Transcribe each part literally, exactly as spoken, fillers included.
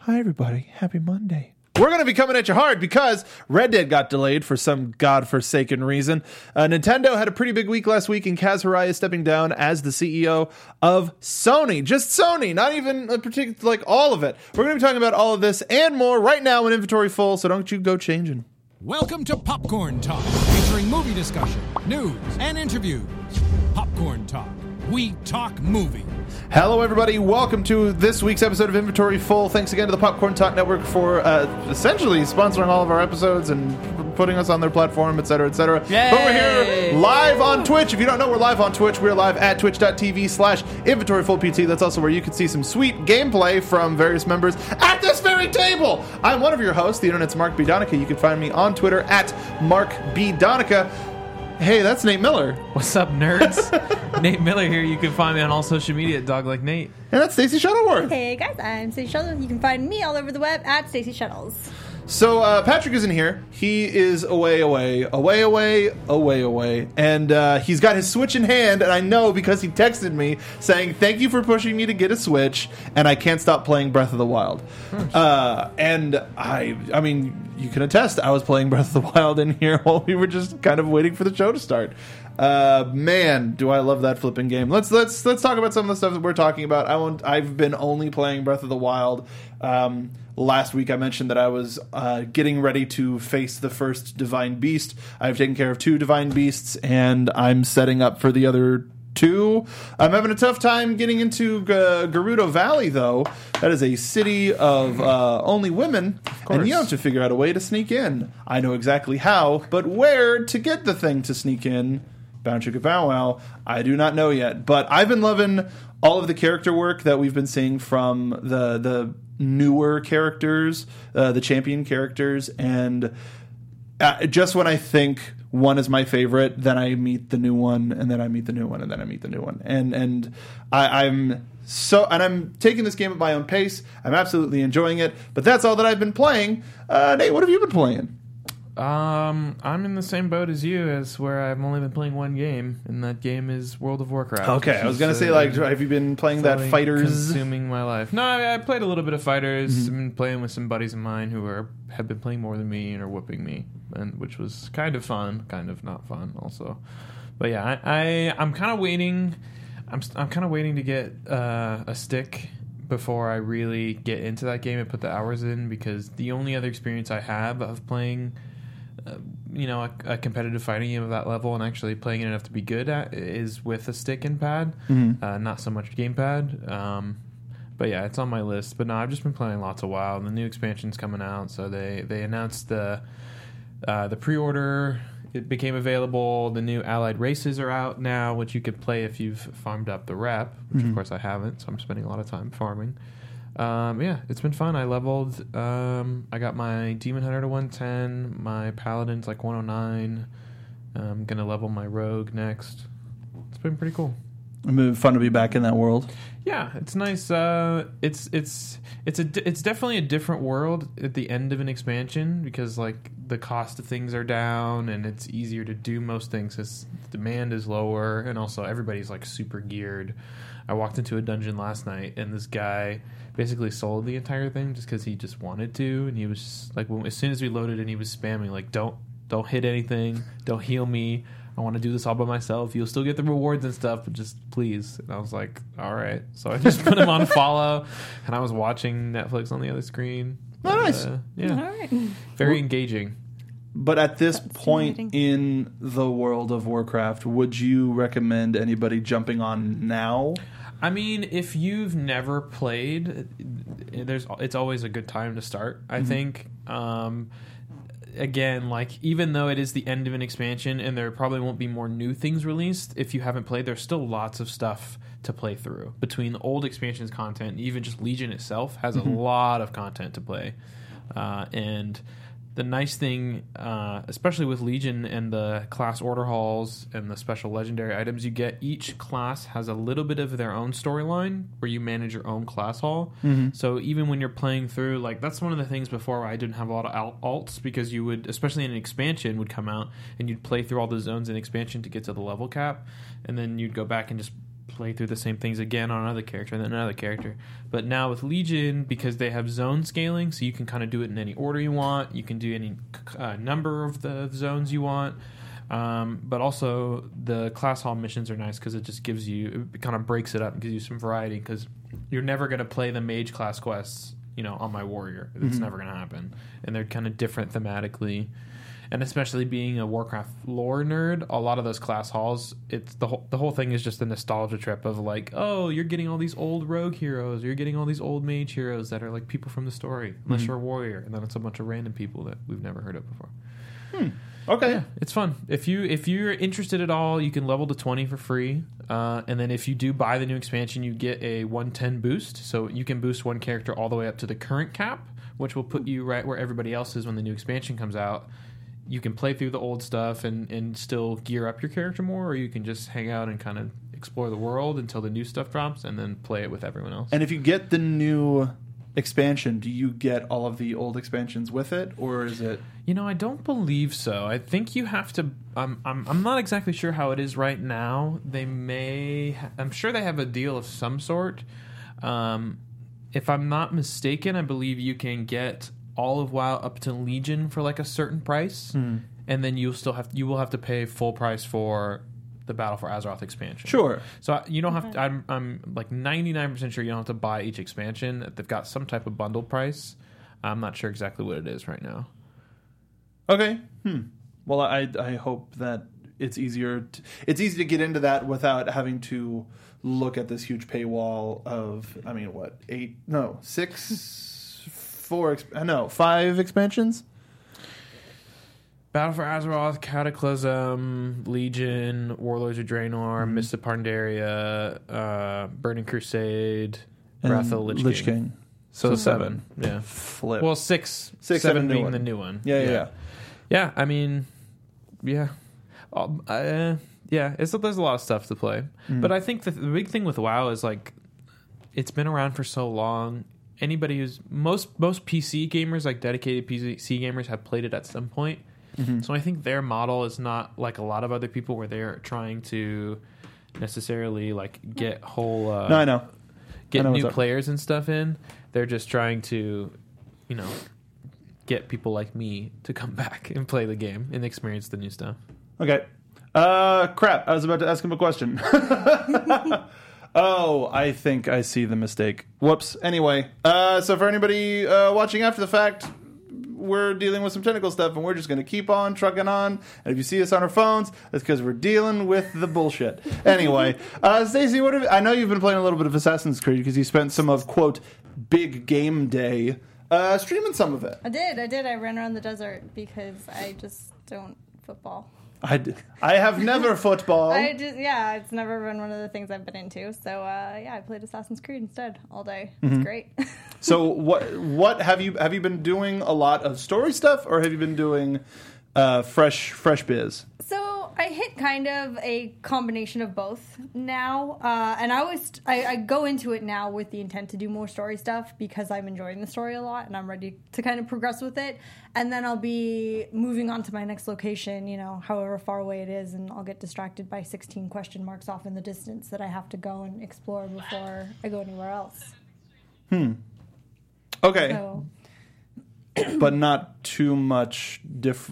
Hi, everybody. Happy Monday. We're going to be coming at you hard because Red Dead got delayed for some godforsaken reason. Uh, Nintendo had a pretty big week last week, and Kaz Hirai is stepping down as the C E O of Sony. Just Sony, not even a particular, like all of it. We're going to be talking about all of this and more right now in Inventory Full, so don't you go changing. Welcome to Popcorn Talk, featuring movie discussion, news, and interviews. Popcorn Talk. We talk movie. Hello, everybody. Welcome to this week's episode of Inventory Full. Thanks again to the Popcorn Talk Network for uh, essentially sponsoring all of our episodes and putting us on their platform, et cetera, et cetera. Yay! But we're here live on Twitch. If you don't know, we're live on Twitch. We're live at twitch.tv slash Inventory Full PT. That's also where you can see some sweet gameplay from various members at this very table. I'm one of your hosts, the internet's Mark B. Donica. You can find me on Twitter at Mark B. Donica. Hey, that's Nate Miller. What's up, nerds? Nate Miller here. You can find me on all social media at Dog Like Nate. And that's Stacey Shuttleworth. Hey guys, I'm Stacey Shuttles. You can find me all over the web at Stacey Shuttles. So uh, Patrick isn't here. He is away, away, away, away, away, away. And uh, he's got his Switch in hand, and I know because he texted me saying, thank you for pushing me to get a Switch, and I can't stop playing Breath of the Wild. Uh, and I, I mean, you can attest, I was playing Breath of the Wild in here while we were just kind of waiting for the show to start. Uh, man, do I love that flipping game. Let's let's let's talk about some of the stuff that we're talking about. I won't, I've been only playing Breath of the Wild. Um, last week I mentioned that I was uh, getting ready to face the first Divine Beast. I've taken care of two Divine Beasts, and I'm setting up for the other two. I'm having a tough time getting into uh, Gerudo Valley, though. That is a city of uh, only women, and you have to figure out a way to sneak in. I know exactly how, but where to get the thing to sneak in, Bow Chicka Bow Wow, I do not know yet. But I've been loving all of the character work that we've been seeing from the the newer characters, uh, the champion characters, and uh, just when I think one is my favorite, then I meet the new one, and then I meet the new one, and then I meet the new one, and and I, I'm so and I'm taking this game at my own pace. I'm absolutely enjoying it, but that's all that I've been playing. Uh, Nate, what have you been playing? Um, I'm in the same boat as you, as where I've only been playing one game, and that game is World of Warcraft. Okay, I was gonna say, like, have you been playing that Fighters? Consuming my life. No, I, I played a little bit of Fighters. Mm-hmm. I've been playing with some buddies of mine who are have been playing more than me and are whooping me, and which was kind of fun, kind of not fun, also. But yeah, I, I I'm kind of waiting. I'm I'm kind of waiting to get uh, a stick before I really get into that game and put the hours in, because the only other experience I have of playing, Uh, you know, a, a competitive fighting game of that level and actually playing it enough to be good at is with a stick and pad, Mm-hmm. uh, not so much gamepad. Um, but yeah, it's on my list. But no, I've just been playing lots of WoW, and the new expansion's coming out. So they they announced the uh, the pre-order. It became available. The new allied races are out now, which you could play if you've farmed up the rep, which Mm-hmm. of course I haven't. So I'm spending a lot of time farming. Um, yeah, it's been fun. I leveled. Um, I got my Demon Hunter to one ten. My Paladin's like one oh nine. I'm gonna level my Rogue next. It's been pretty cool. It's been fun to be back in that world. Yeah, it's nice. Uh, it's it's it's a it's definitely a different world at the end of an expansion, because like the cost of things are down and it's easier to do most things because demand is lower, and also everybody's like super geared. I walked into a dungeon last night, and this guy basically sold the entire thing just because he just wanted to, and he was just, like, when, as soon as we loaded in, he was spamming like, "Don't don't hit anything, don't heal me. I want to do this all by myself. You'll still get the rewards and stuff, but just please." And I was like, "All right." So I just put him on follow, and I was watching Netflix on the other screen. Oh, nice. Uh, yeah, All right. very engaging. But at this That's point fascinating. in the World of Warcraft, would you recommend anybody jumping on now? I mean, if you've never played, there's it's always a good time to start, I Mm-hmm. think. Um, again, like, even though it is the end of an expansion and there probably won't be more new things released, if you haven't played, there's still lots of stuff to play through. Between the old expansions content, even just Legion itself has Mm-hmm. a lot of content to play. Uh, and the nice thing, uh, especially with Legion and the class order halls and the special legendary items you get, each class has a little bit of their own storyline where you manage your own class hall. Mm-hmm. So even when you're playing through, like, that's one of the things before where I didn't have a lot of alt- alts, because you would, especially in an expansion, would come out and you'd play through all the zones in expansion to get to the level cap, and then you'd go back and just play through the same things again on another character and then another character. But now with Legion, because they have zone scaling, so you can kind of do it in any order you want. You can do any uh, number of the zones you want. Um, but also the class hall missions are nice because it just gives you, it kind of breaks it up and gives you some variety, because you're never going to play the mage class quests, you know, on my warrior. It's mm-hmm. never going to happen. And they're kind of different thematically. And especially being a Warcraft lore nerd, a lot of those class halls, it's the whole the whole thing is just a nostalgia trip of like, oh, you're getting all these old rogue heroes, or you're getting all these old mage heroes that are like people from the story, unless mm-hmm. you're a warrior, and then it's a bunch of random people that we've never heard of before. Hmm. Okay, yeah, it's fun. If you if you're interested at all, you can level to twenty for free, uh, and then if you do buy the new expansion, you get a one ten boost, so you can boost one character all the way up to the current cap, which will put you right where everybody else is when the new expansion comes out. You can play through the old stuff and, and still gear up your character more, or you can just hang out and kind of explore the world until the new stuff drops and then play it with everyone else. And if you get the new expansion, do you get all of the old expansions with it, or is it... You know, I don't believe so. I think you have to... Um, I'm I'm not exactly sure how it is right now. They may... Ha- I'm sure they have a deal of some sort. Um, if I'm not mistaken, I believe you can get all of WoW up to Legion for like a certain price, hmm. and then you'll still have you will have to pay full price for the Battle for Azeroth expansion. Sure. So you don't have to, I'm I'm like ninety-nine percent sure you don't have to buy each expansion. They've got some type of bundle price. I'm not sure exactly what it is right now. Okay. Hmm. Well, I I hope that it's easier to, it's easy to get into that without having to look at this huge paywall of, I mean, what, eight no, six Four, exp- no, five expansions? Battle for Azeroth, Cataclysm, Legion, Warlords of Draenor, mm-hmm. Mists of Pandaria, uh, Burning Crusade, and Wrath of the Lich, Lich King. King. So, so seven. seven. Yeah. Flip. Well, six. Six, seven, seven being new the new one. Yeah, yeah, yeah. Yeah, yeah I mean, yeah. Um, uh, yeah, it's, there's a lot of stuff to play. Mm. But I think the, the big thing with WoW is, like, it's been around for so long. Anybody who's most most P C gamers, like dedicated P C gamers, have played it at some point. Mm-hmm. So I think their model is not like a lot of other people where they're trying to necessarily like get whole uh, no I know get I know new players and stuff in. They're just trying to, you know, get people like me to come back and play the game and experience the new stuff. Okay. Uh, crap! I was about to ask him a question. Oh, I think I see the mistake. Whoops. Anyway, uh, so for anybody uh, watching after the fact, we're dealing with some technical stuff, and we're just going to keep on trucking on. And if you see us on our phones, that's because we're dealing with the bullshit. Anyway, uh, Stacey, what have, I know you've been playing a little bit of Assassin's Creed because you spent some of, quote, Big Game Day uh, streaming some of it. I did. I did. I ran around the desert because I just don't football. I, d- I have never football. I just, yeah, it's never been one of the things I've been into. So, uh, yeah, I played Assassin's Creed instead all day. It's mm-hmm. great. So, what what have you have you been doing? A lot of story stuff, or have you been doing uh, fresh fresh biz? So, I hit kind of a combination of both now, uh, and I always I, I go into it now with the intent to do more story stuff because I'm enjoying the story a lot and I'm ready to kind of progress with it. And then I'll be moving on to my next location, you know, however far away it is, and I'll get distracted by sixteen question marks off in the distance that I have to go and explore before I go anywhere else. Hmm. Okay. So. But not too much diff.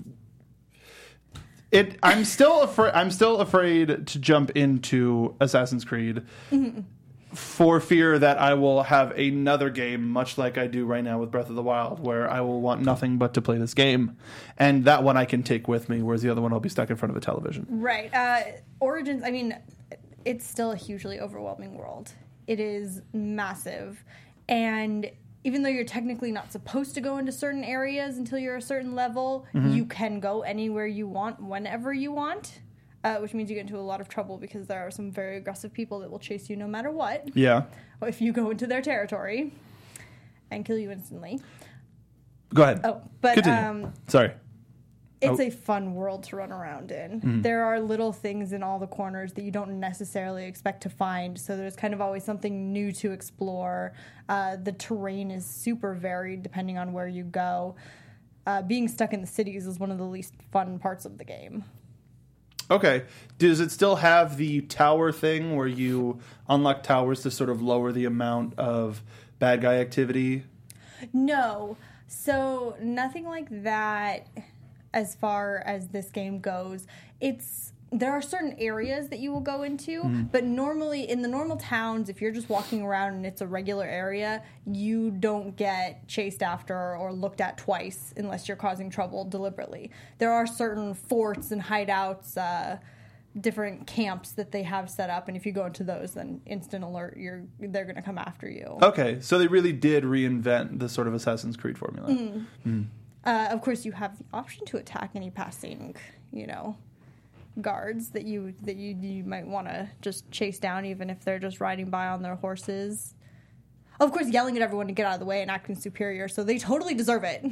It. I'm still afraid. I'm still afraid to jump into Assassin's Creed mm-hmm. for fear that I will have another game, much like I do right now with Breath of the Wild, where I will want nothing but to play this game, and that one I can take with me, whereas the other one I'll be stuck in front of a television. Right. Uh, Origins. I mean, it's still a hugely overwhelming world. It is massive, and even though you're technically not supposed to go into certain areas until you're a certain level, mm-hmm. you can go anywhere you want, whenever you want, uh, which means you get into a lot of trouble because there are some very aggressive people that will chase you no matter what. Yeah. If you go into their territory and kill you instantly. Go ahead. Oh, but um, sorry. It's oh. a fun world to run around in. Mm-hmm. There are little things in all the corners that you don't necessarily expect to find, so there's kind of always something new to explore. Uh, the terrain is super varied depending on where you go. Uh, being stuck in the cities is one of the least fun parts of the game. Okay. Does it still have the tower thing where you unlock towers to sort of lower the amount of bad guy activity? No. So nothing like that as far as this game goes. It's there are certain areas that you will go into, mm. but normally in the normal towns, if you're just walking around and it's a regular area, you don't get chased after or looked at twice unless you're causing trouble deliberately. There are certain forts and hideouts, uh, different camps that they have set up, and if you go into those, then instant alert, you're they're going to come after you. Okay, so they really did reinvent the sort of Assassin's Creed formula. Mm. Mm. Uh, of course, you have the option to attack any passing, you know, guards that you that you, you might want to just chase down, even if they're just riding by on their horses. Of course, yelling at everyone to get out of the way and acting superior, so they totally deserve it.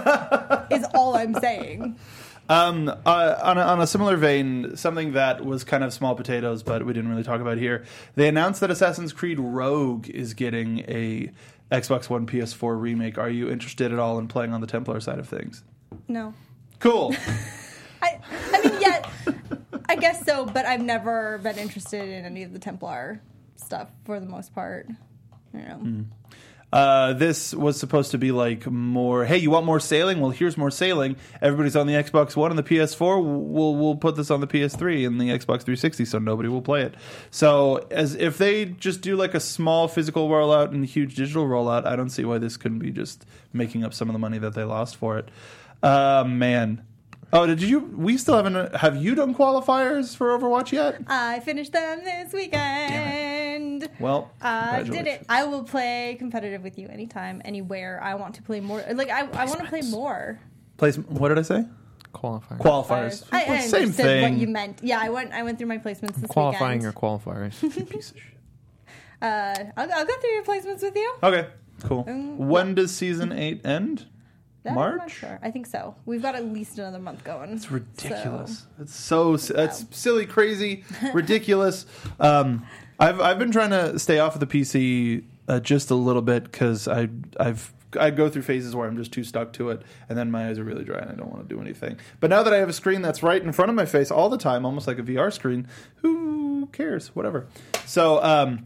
Is all I'm saying. Um, uh, on, a, on a similar vein, something that was kind of small potatoes, but we didn't really talk about here. They announced that Assassin's Creed Rogue is getting a Xbox One P S four remake. Are you interested at all in playing on the Templar side of things? No. Cool. I, I mean, yeah, I guess so, but I've never been interested in any of the Templar stuff for the most part. I don't know. Mm. Uh, this was supposed to be like more, hey, you want more sailing? Well, here's more sailing. Everybody's on the Xbox One and the P S four. We'll we'll put this on the P S three and the Xbox three sixty, so nobody will play it. So as if they just do like a small physical rollout and a huge digital rollout, I don't see why this couldn't be just making up some of the money that they lost for it. Uh, man. Oh, did you? We still haven't. Have you done qualifiers for Overwatch yet? I finished them this weekend. Well, I did it. I will play competitive with you anytime, anywhere. I want to play more. Like I, I want to play more. Place. What did I say? Qualifiers. Qualifiers. I, I Same understood thing. what you meant. Yeah, I went. I went through my placements this Qualifying weekend. or qualifiers. You piece of shit. Uh, I'll, I'll go through your placements with you. Okay. Cool. Um, when does season eight end? That March? I'm not sure. I think so. We've got at least another month going. It's ridiculous. So. It's so it's silly, crazy, ridiculous. Um, I've I've been trying to stay off of the P C uh, just a little bit because I I've I go through phases where I'm just too stuck to it, and then my eyes are really dry and I don't want to do anything. But now that I have a screen that's right in front of my face all the time, almost like a V R screen, who cares? Whatever. So. Um,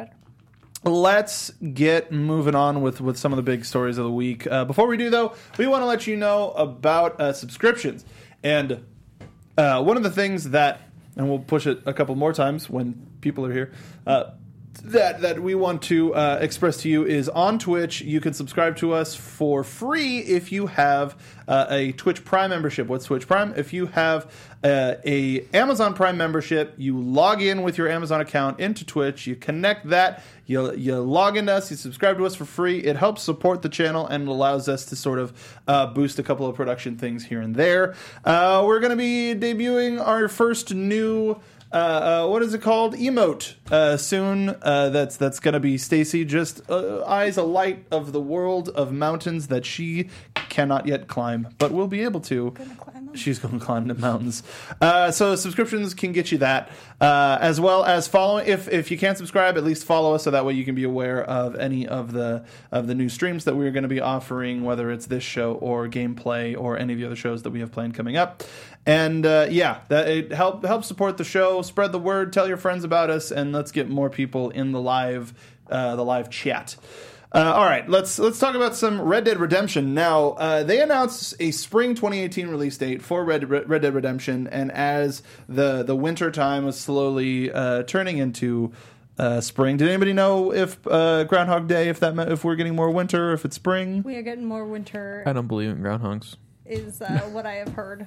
Let's get moving on with, with some of the big stories of the week. Uh, before we do, though, we want to let you know about uh, subscriptions. And uh, one of the things that, and we'll push it a couple more times when people are here, uh, that that we want to uh, express to you is on Twitch. You can subscribe to us for free if you have uh, a Twitch Prime membership. What's Twitch Prime? If you have uh, a Amazon Prime membership, you log in with your Amazon account into Twitch. You connect that. You you log into us. You subscribe to us for free. It helps support the channel and allows us to sort of uh, boost a couple of production things here and there. Uh, we're going to be debuting our first new. Uh, uh, what is it called? Emote uh, soon. Uh, that's that's gonna be Stacy just uh, eyes a light of the world of mountains that she cannot yet climb, but will be able to. Gonna climb them. She's going to climb the mountains. Uh, so subscriptions can get you that, uh, as well as following. If if you can't subscribe, at least follow us so that way you can be aware of any of the of the new streams that we're going to be offering, whether it's this show or gameplay or any of the other shows that we have planned coming up. And uh, yeah, that it help help support the show, spread the word, tell your friends about us, and let's get more people in the live uh, the live chat. Uh, all right, let's let's talk about some Red Dead Redemption. Now, uh, they announced a spring twenty eighteen release date for Red, Red Dead Redemption, and as the the winter time was slowly uh, turning into uh, spring, did anybody know if uh, Groundhog Day, if that meant, if we're getting more winter, if it's spring? We are getting more winter. I don't believe in groundhogs. Is uh, what I have heard.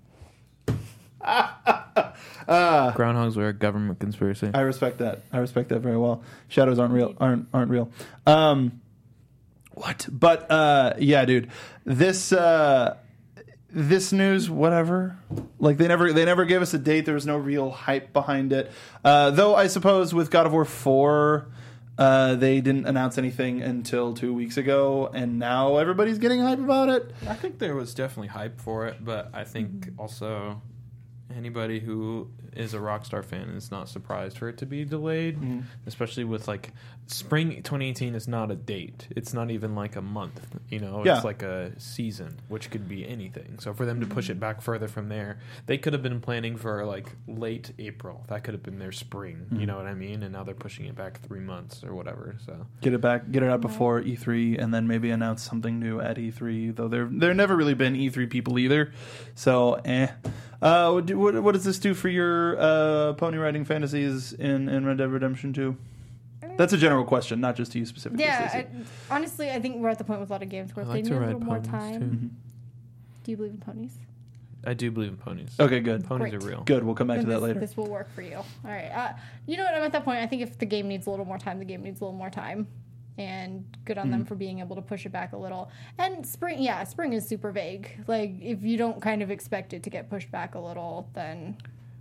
uh, Groundhogs are a government conspiracy. I respect that. I respect that very well. Shadows aren't real. aren't aren't real. Um, what? But uh, yeah, dude, this uh, this news, whatever. Like they never they never gave us a date. There was no real hype behind it. Uh, though I suppose with God of War four. Uh, they didn't announce anything until two weeks ago, and now everybody's getting hype about it. I think there was definitely hype for it, but I think also anybody who is a Rockstar fan is not surprised for it to be delayed, Mm-hmm. especially with like spring twenty eighteen is not a date. It's not even like a month, you know, Yeah. it's like a season, which could be anything. So for them to push it back further from there, they could have been planning for like late April. That could have been their spring, Mm-hmm. you know what I mean? And now they're pushing it back three months or whatever. So Get it back, get it out before E three, and then maybe announce something new at E three. Though they're they're never really been E three people either. So, eh. Uh, what, do- what, what does this do for your uh, pony riding fantasies in, in Red Dead Redemption two? That's a general question, not just to you specifically. Yeah, Stacey. I, honestly, I think we're at the point with a lot of games where I if like they to need a ride little more ponies time. too. Do you believe in ponies? I do believe in ponies. Okay, good. Ponies Great. are real. Good. We'll come back Then to that this, later. This will work for you. All right. Uh, you know what? I'm at that point. I think if the game needs a little more time, the game needs a little more time. And good on Hmm. them for being able to push it back a little. And spring, yeah, spring is super vague. Like, if you don't kind of expect it to get pushed back a little, then.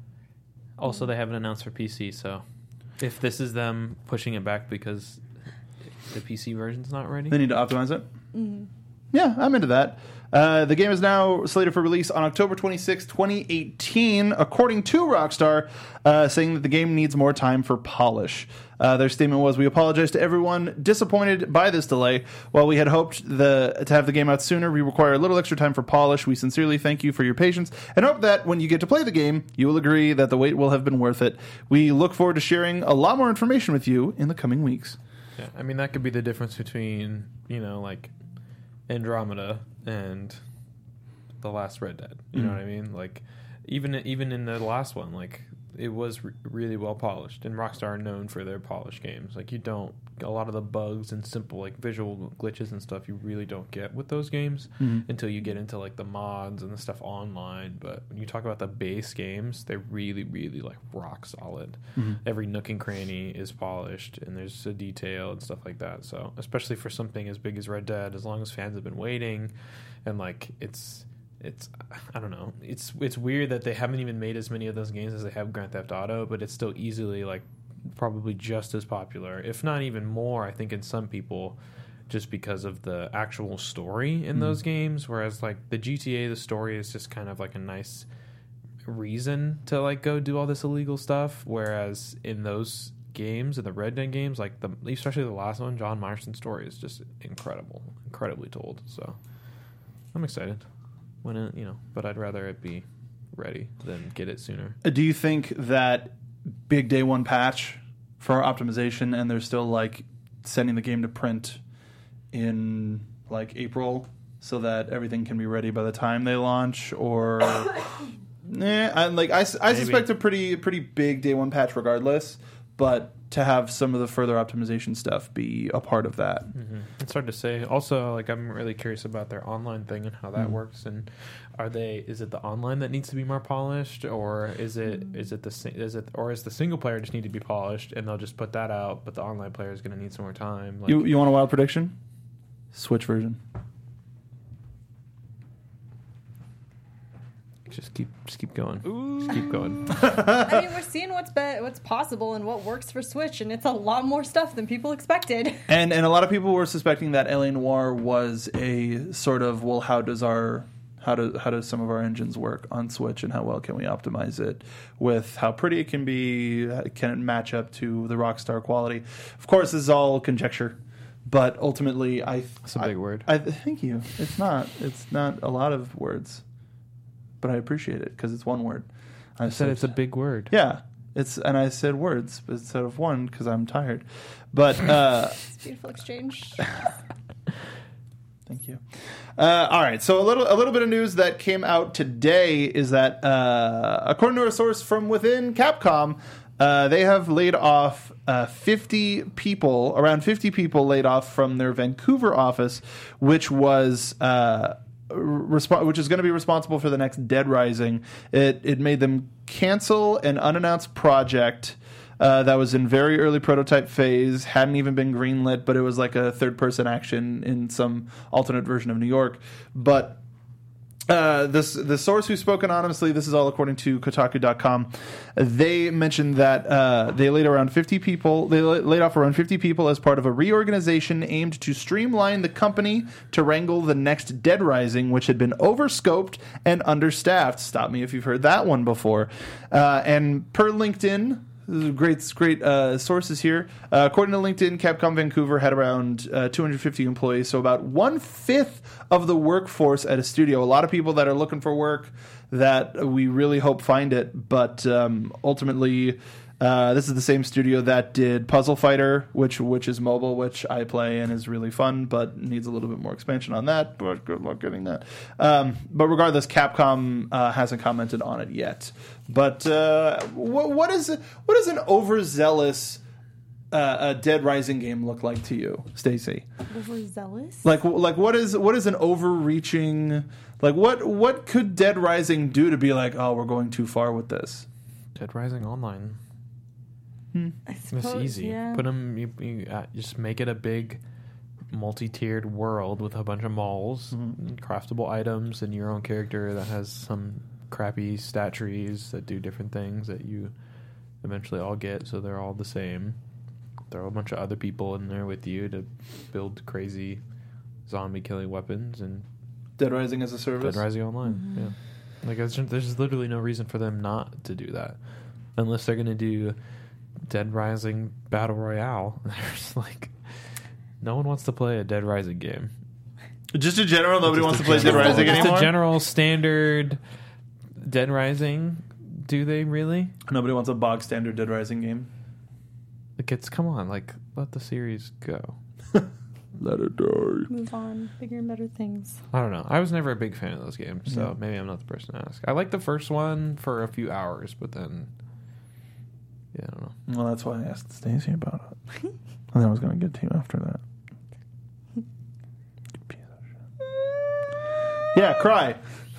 Also, they haven't announced for P C, so if this is them pushing it back because the P C version's not ready, They need to optimize it. Yeah, I'm into that. Uh, the game is now slated for release on October twenty-sixth, twenty eighteen, according to Rockstar, uh, saying that the game needs more time for polish. Uh, their statement was, "We apologize to everyone disappointed by this delay. While we had hoped the, to have the game out sooner, we require a little extra time for polish. We sincerely thank you for your patience and hope that when you get to play the game, you will agree that the wait will have been worth it. We look forward to sharing a lot more information with you in the coming weeks." yeah, I mean that could be the difference between you know like Andromeda and the last Red Dead. You know what I mean? Like even even in the last one, like it was re- really well polished, and Rockstar are known for their polished games. Like you don't a lot of the bugs and simple like visual glitches and stuff you really don't get with those games until you get into like the mods and the stuff online. But when you talk about the base games, they're really really like rock solid. Every nook and cranny is polished, and there's a detail and stuff like that. So especially for something as big as Red Dead, as long as fans have been waiting, and like it's. It's I don't know. It's it's weird that they haven't even made as many of those games as they have Grand Theft Auto, but it's still easily like probably just as popular, if not even more. I think in some people, just because of the actual story in those games. Whereas like the G T A, the story is just kind of like a nice reason to like go do all this illegal stuff. Whereas in those games, in the Red Dead games, like the especially the last one, John Marston's story is just incredible, incredibly told. So I'm excited. When it, you know, but I'd rather it be ready than get it sooner. Uh, Do you think that big day one patch for optimization, and they're still like sending the game to print in like April so that everything can be ready by the time they launch, or eh, I like I, I suspect a pretty pretty big day one patch regardless, but to have some of the further optimization stuff be a part of that. Mm-hmm. It's hard to say. Also, like I'm really curious about their online thing and how that Mm. works. And are they? Is it the online that needs to be more polished, or is it is it the si- is it or is the single player just need to be polished and they'll just put that out, but the online player is going to need some more time? Like, You you want a wild prediction? Switch version. just keep just keep going. Just keep going. I mean, we're seeing what's be- what's possible and what works for Switch, and it's a lot more stuff than people expected. And and a lot of people were suspecting that L A Noire was a sort of, well, how does our how do how does some of our engines work on Switch, and how well can we optimize it with how pretty it can be? Can it match up to the Rockstar quality? Of course, this is all conjecture, but ultimately, I That's a big I, word. I thank you. It's not. It's not a lot of words, but I appreciate it because it's one word. I, I said it's a big word. yeah. It's and I said words instead of one because I'm tired, but. uh It's a beautiful exchange. Thank you. Uh, all right, so a little a little bit of news that came out today is that uh, according to a source from within Capcom, uh, they have laid off uh, fifty people, around fifty people laid off from their Vancouver office, which was uh, resp- which is going to be responsible for the next Dead Rising. It it made them cancel an unannounced project. Uh, that was in very early prototype phase, hadn't even been greenlit, but it was like a third-person action in some alternate version of New York. But Uh, this the source who spoke anonymously. This is all according to Kotaku dot com. They mentioned that uh, they laid around fifty people. They la- laid off around fifty people as part of a reorganization aimed to streamline the company to wrangle the next Dead Rising, which had been overscoped and understaffed. Stop me if you've heard that one before. Uh, and per LinkedIn. Great, great uh, sources here. Uh, according to LinkedIn, Capcom Vancouver had around uh, two hundred fifty employees, so about one fifth of the workforce at a studio. A lot of people that are looking for work that we really hope find it, but um, ultimately, uh, this is the same studio that did Puzzle Fighter, which which is mobile, which I play and is really fun, but needs a little bit more expansion on that. But good luck getting that. Um, but regardless, Capcom uh, hasn't commented on it yet. But uh, what, what is what does an overzealous uh, a Dead Rising game look like to you, Stacey? Overzealous? Like like what is what is an overreaching like what what could Dead Rising do to be like, oh, we're going too far with this? Dead Rising Online. I It's suppose, easy. yeah. Put them. You, you uh, just make it a big, multi-tiered world with a bunch of malls, and craftable items, and your own character that has some crappy stat trees that do different things that you eventually all get, so they're all the same. Throw a bunch of other people in there with you to build crazy zombie-killing weapons, and Dead Rising as a service. Dead Rising Online. Yeah, like there's, there's literally no reason for them not to do that, unless they're gonna do Dead Rising Battle Royale. There's like no one wants to play a Dead Rising game. Just in general, nobody Just wants a to play Dead general- Rising just anymore. a general standard Dead Rising. Do they really? Nobody wants a bog standard Dead Rising game. Like it's come on, like let the series go. Let it die. Move on. Bigger and better things. I don't know. I was never a big fan of those games, so Yeah. maybe I'm not the person to ask. I liked the first one for a few hours, but then yeah, I don't know. Well, that's why I asked Stacey about it. And then I was going to get to you after that. You piece of shit. Yeah, cry.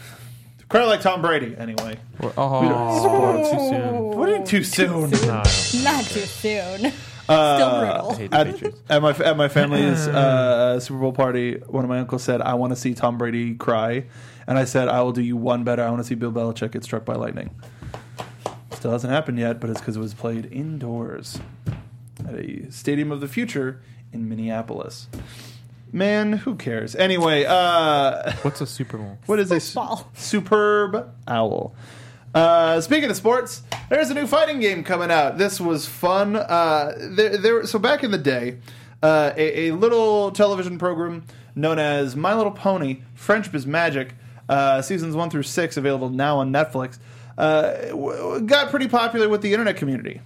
Cry like Tom Brady, anyway. Well, oh, too soon. What did too soon? No, I don't. Not too soon. Uh, Still I brutal. hate the At, Patriots. at my at my family's uh, Super Bowl party, one of my uncles said, "I want to see Tom Brady cry," and I said, "I will do you one better. I want to see Bill Belichick get struck by lightning." Still hasn't happened yet, but it's because it was played indoors at a Stadium of the Future in Minneapolis. Man, who cares? Anyway, uh, What's a Super Bowl? what is a su- Football. superb owl? Uh, speaking of sports, there's a new fighting game coming out. This was fun. Uh, there, there. So back in the day, uh, a, a little television program known as My Little Pony: Friendship is Magic, uh, seasons one through six, available now on Netflix, uh, w- got pretty popular with the internet community.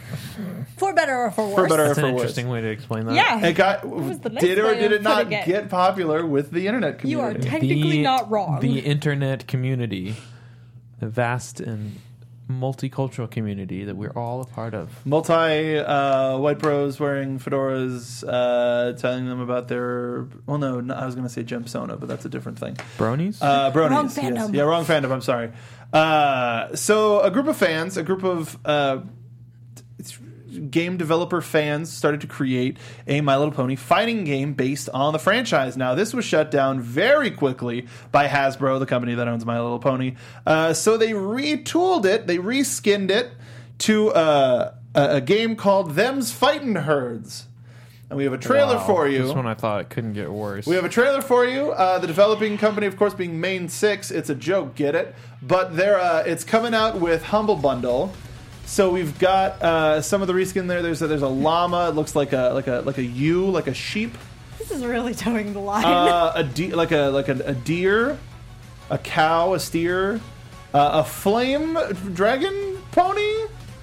For better or for worse. For better or That's an for worse. interesting way to explain that. Yeah. It got was the nice did or way did of it not putting it. get popular with the internet You are community? technically not wrong. The internet community, the vast and multicultural community that we're all a part of. Multi uh, white bros wearing fedoras, uh, telling them about their. Well, no, no I was going to say Gemsona, but that's a different thing. Bronies? Uh, bronies. Wrong yes. fandom. Yeah, wrong fandom. I'm sorry. Uh, so a group of fans, a group of uh, it's game developer fans started to create a My Little Pony fighting game based on the franchise. Now, this was shut down very quickly by Hasbro, the company that owns My Little Pony. Uh, so they retooled it, they reskinned it to uh, a, a game called Them's Fightin' Herds. And we have a trailer Wow. for you. This one I thought it couldn't get worse. We have a trailer for you. Uh, the developing company, of course, being Main Six. It's a joke, get it? But they're uh, it's coming out with Humble Bundle. So we've got uh, some of the reskin there. There's a, there's a llama. It looks like a like a like a ewe, like a sheep. This is really towing the line. Uh, a de- like a like a, a deer, a cow, a steer, uh, a flame dragon pony.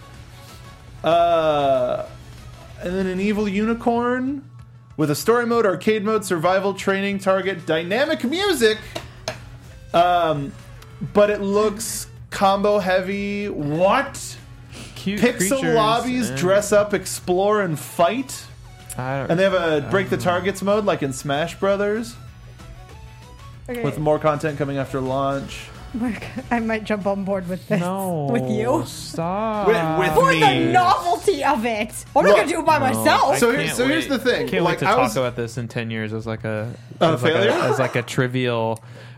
Uh, and then an evil unicorn with a story mode, arcade mode, survival, training, target, dynamic music. Um, but it looks combo heavy. What? Cute Pixel creatures lobbies, and- dress up, explore, and fight. I don't, And they have a break the targets mode like in Smash Brothers, okay. with more content coming after launch. Mark, I might jump on board with this. no. With you. Stop. With- with For me. the novelty of it. I'm not Look, going to do it by No, myself. I So here- can't so here's wait. the thing. I can't Like, wait to I talk was- about this in ten years as like a A as like failure? a, as like a trivial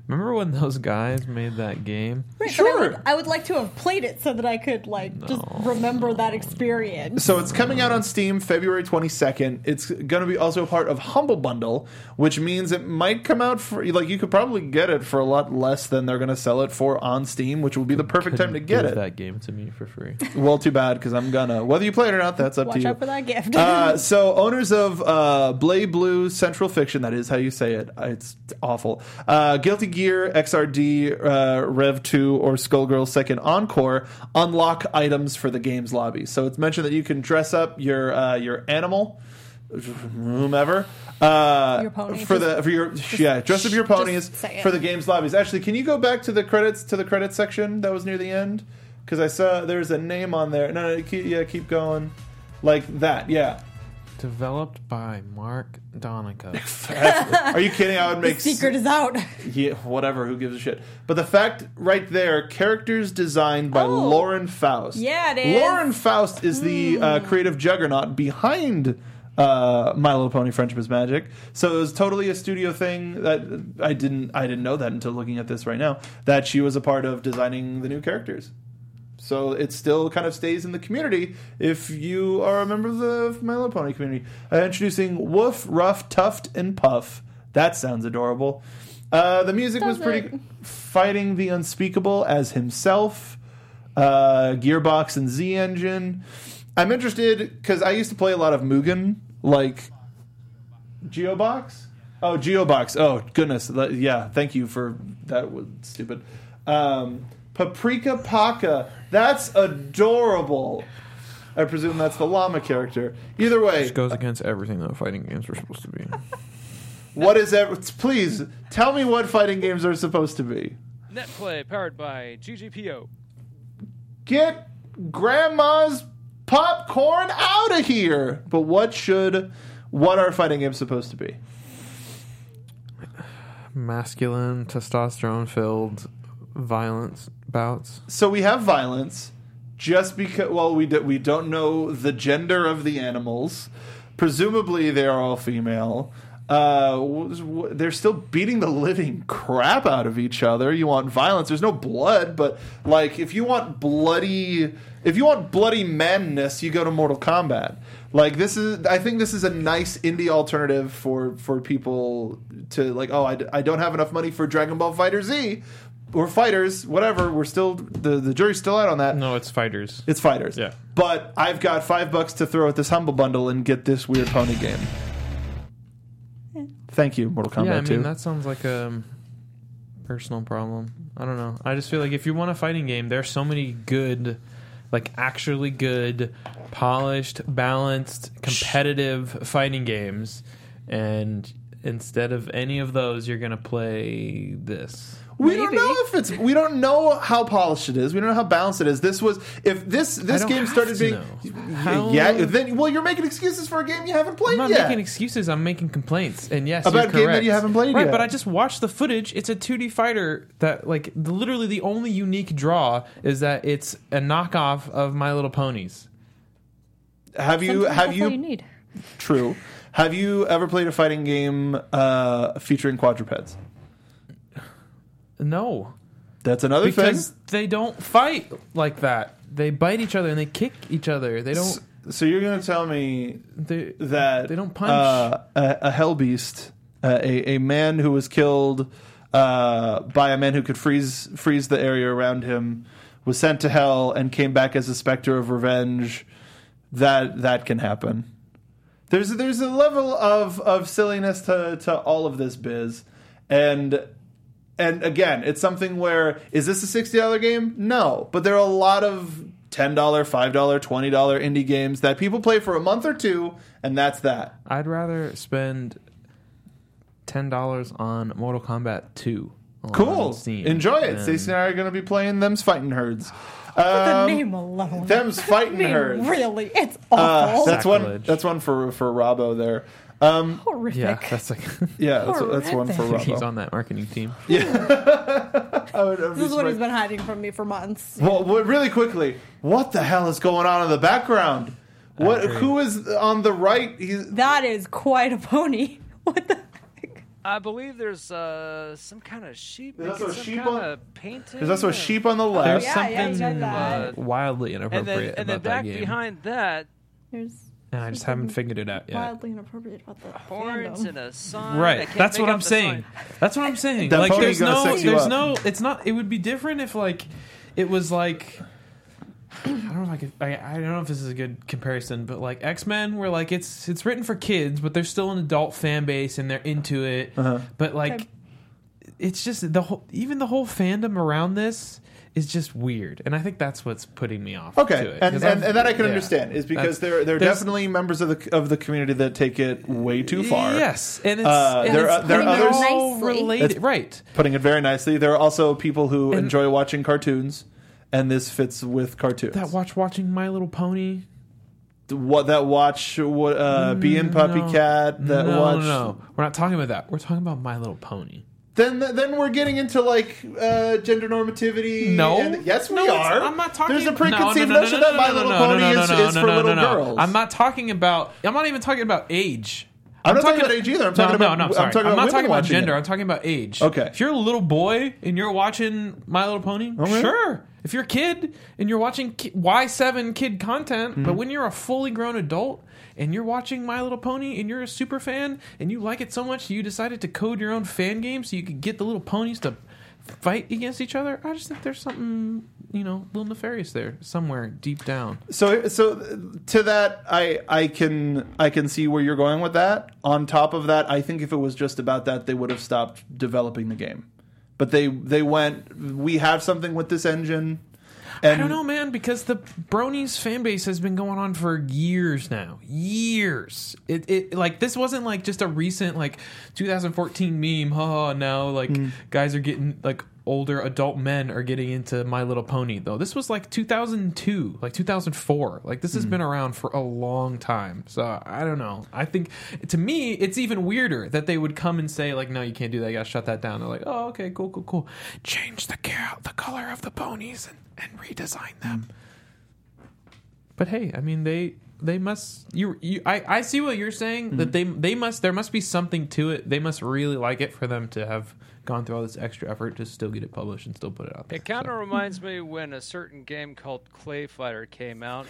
Remember when those guys made that game? Right, Sure. but I would, I would like to have played it so that I could like just remember that experience. So it's coming out on Steam February twenty-second. It's going to be also a part of Humble Bundle, which means it might come out for, like, you could probably get it for a lot less than they're going to sell it for on Steam, which will be the perfect time to get Give it. that game to me for free. Well, too bad, because I'm gonna. Whether you play it or not, that's up Watch to you. out for that gift. Uh, so, owners of uh, Blade Blue Central Fiction, that is how you say it. It's awful. Uh, Guilty Gear, X R D, uh, Rev two, or Skullgirls Second Encore unlock items for the game's lobby. So, it's mentioned that you can dress up your uh, your animal, whomever, uh, Your pony. for Just- the for your yeah, dress up your ponies say it. for the game's lobbies. Actually, can you go back to the credits to the credits section that was near the end? Because I saw there's a name on there. No, no, keep, yeah, keep going. Like that, yeah. Developed by Mark Donica. Are you kidding? I would the make secret is out. yeah, whatever. Who gives a shit? But the fact right there, characters designed by Oh. Lauren Faust. Yeah, it is. Lauren Faust is the uh, creative juggernaut behind uh, My Little Pony: Friendship is Magic. So it was totally a studio thing that I didn't I didn't know that until looking at this right now, that she was a part of designing the new characters. So it still kind of stays in the community if you are a member of the My Little Pony community. Uh, introducing Woof, Ruff, Tuft, and Puff. That sounds adorable. Uh, the music was Does pretty it? Fighting the Unspeakable as himself. Uh, Gearbox and Z Engine. I'm interested because I used to play a lot of Mugen, like Geobox. Oh, Geobox. Oh, goodness. Yeah, thank you for that. Was stupid. Um, Paprika Paka. That's adorable. I presume that's the llama character. Either way, Which goes against everything that fighting games are supposed to be. what is that? Please tell me what fighting games are supposed to be. Netplay powered by G G P O. Get grandma's popcorn out of here. But what should, what are fighting games supposed to be? Masculine, testosterone-filled violence bouts. So we have violence, just because. Well, we do, we don't know the gender of the animals. Presumably, they are all female. Uh, w- w- they're still beating the living crap out of each other. You want violence? There's no blood, but like if you want bloody, if you want bloody madness, you go to Mortal Kombat. Like this is, I think this is a nice indie alternative for for people to like. Oh, I, d- I don't have enough money for Dragon Ball Fighter Z. Or fighters, whatever. We're still the the jury's still out on that. No, it's fighters. It's fighters. Yeah. But I've got five bucks to throw at this Humble Bundle and get this weird pony game. Thank you, Mortal Kombat yeah, I mean, two. that sounds like a um, personal problem. I don't know. I just feel like if you want a fighting game, there's so many good, like actually good, polished, balanced, competitive fighting games, and instead of any of those, you're going to play this. We don't Maybe. know if it's. We don't know how polished it is. We don't know how balanced it is. This was if this this don't game have started to being. know. How- Yeah. Then well, you're making excuses for a game you haven't played I'm not yet. making excuses. I'm making complaints. And yes, About you're a game that correct. you haven't played right, yet. but I just watched the footage. It's a two D fighter that, like, the, literally the only unique draw is that it's a knockoff of My Little Ponies. have you Sometimes have that's you, all you need. True. Have you ever played a fighting game uh, featuring quadrupeds? No, That's another because thing. they don't fight like that. They bite each other and they kick each other. They don't. So you're going to tell me They, that They don't punch. uh, a, a hell beast, uh, a, a man who was killed uh, by a man who could freeze freeze the area around him, was sent to hell and came back as a specter of revenge. That that can happen. There's there's a level of, of silliness to, to all of this biz, and and again, it's something where is this a sixty dollar game? No, but there are a lot of ten dollar, five dollar, twenty dollar indie games that people play for a month or two, and that's that. I'd rather spend ten dollars on Mortal Kombat two. on Cool, Steam enjoy it. than- Stacey and I are going to be playing them's fighting herds. The Um, name alone. them's fighting I mean, herds. really, it's Uh, awful. that's one. Sacrilege. That's one for for Robbo there. Um, horrific. Yeah, that's like yeah, that's, that's one for Horrific. he's Robbo. on that marketing team. I would- I would be This is what he's surprised. been hiding from me for months. Well, well, really quickly, what the hell is going on in the background? What? agree. Who is on the right? He's That is quite a pony. What the heck? I believe there's uh, some kind of sheep. There's making also some sheep kind on- of painting. There's also a or- sheep on the There's left. Yeah, yeah, you something got that. wildly And inappropriate then, and then about that back game. behind that, There's and I just haven't figured it out yet. wildly inappropriate about the horns fandom. and a sign. I Right, can't that's make what out I'm the saying. sign. That's what I'm saying. That Like, pony's there's gonna no, sex you there's up. no. It's not. It would be different if like, it was like. I don't know if I, could, I I don't know if this is a good comparison, but like X-Men, where like it's it's written for kids, but there's still an adult fan base and they're into it. Uh-huh. But like, Okay. it's just the whole even the whole fandom around this is just weird, and I think that's what's putting me off. Okay, to it, and, 'cause and, I've- and that I can yeah. understand is because That's- there there are there's- definitely members of the of the community that take it way too far. Yes, and it's, Uh, and there it's are- there are putting it others- all Nicely. related, It's- right? Putting it very nicely, there are also people who And- enjoy watching cartoons, and this fits with cartoons. That watch watching My Little Pony. what that watch what uh, Being Puppy No. Cat that no, watch. No, no, we're not talking about that. We're talking about My Little Pony. Then then we're getting into like uh, gender normativity. No, and, yes, we no, it's- are. I'm not talking. There's a no, preconceived no, no, no, notion no, that no, My no, Little no, Pony no, no, is, no, is no, for no, little no, no. girls. I'm not talking about. I'm not even talking about age. I'm not talking about age either. I'm talking no, about- no, no, I'm sorry. talking I'm about not talking women about watching gender. it. I'm talking about age. Okay. If you're a little boy and you're watching My Little Pony, Okay. sure. If you're a kid and you're watching ki- Y seven kid content, Mm-hmm. but when you're a fully grown adult and you're watching My Little Pony and you're a super fan and you like it so much you decided to code your own fan game so you could get the little ponies to fight against each other, I just think there's something, you know, a little nefarious there somewhere deep down. So so to that I I can I can see where you're going with that. On top of that, I think if it was just about that, they would have stopped developing the game. But they they went, we have something with this engine. And I don't know, man, because the Bronies fan base has been going on for years now. Years. It, it like this wasn't like just a recent like two thousand fourteen meme. Oh, now like guys are getting like older adult men are getting into My Little Pony though. This was like two thousand two, like two thousand four. Like this has been around for a long time. So I don't know. I think to me it's even weirder that they would come and say like, no, you can't do that. You got to shut that down. They're like, oh, okay, cool, cool, cool. Change the cal- the color of the ponies and, and redesign them. But hey, I mean they they must you you I, I see what you're saying that they they must there must be something to it. They must really like it for them to have gone through all this extra effort to still get it published and still put it out there. It kind of So. reminds me when a certain game called Clay Fighter came out.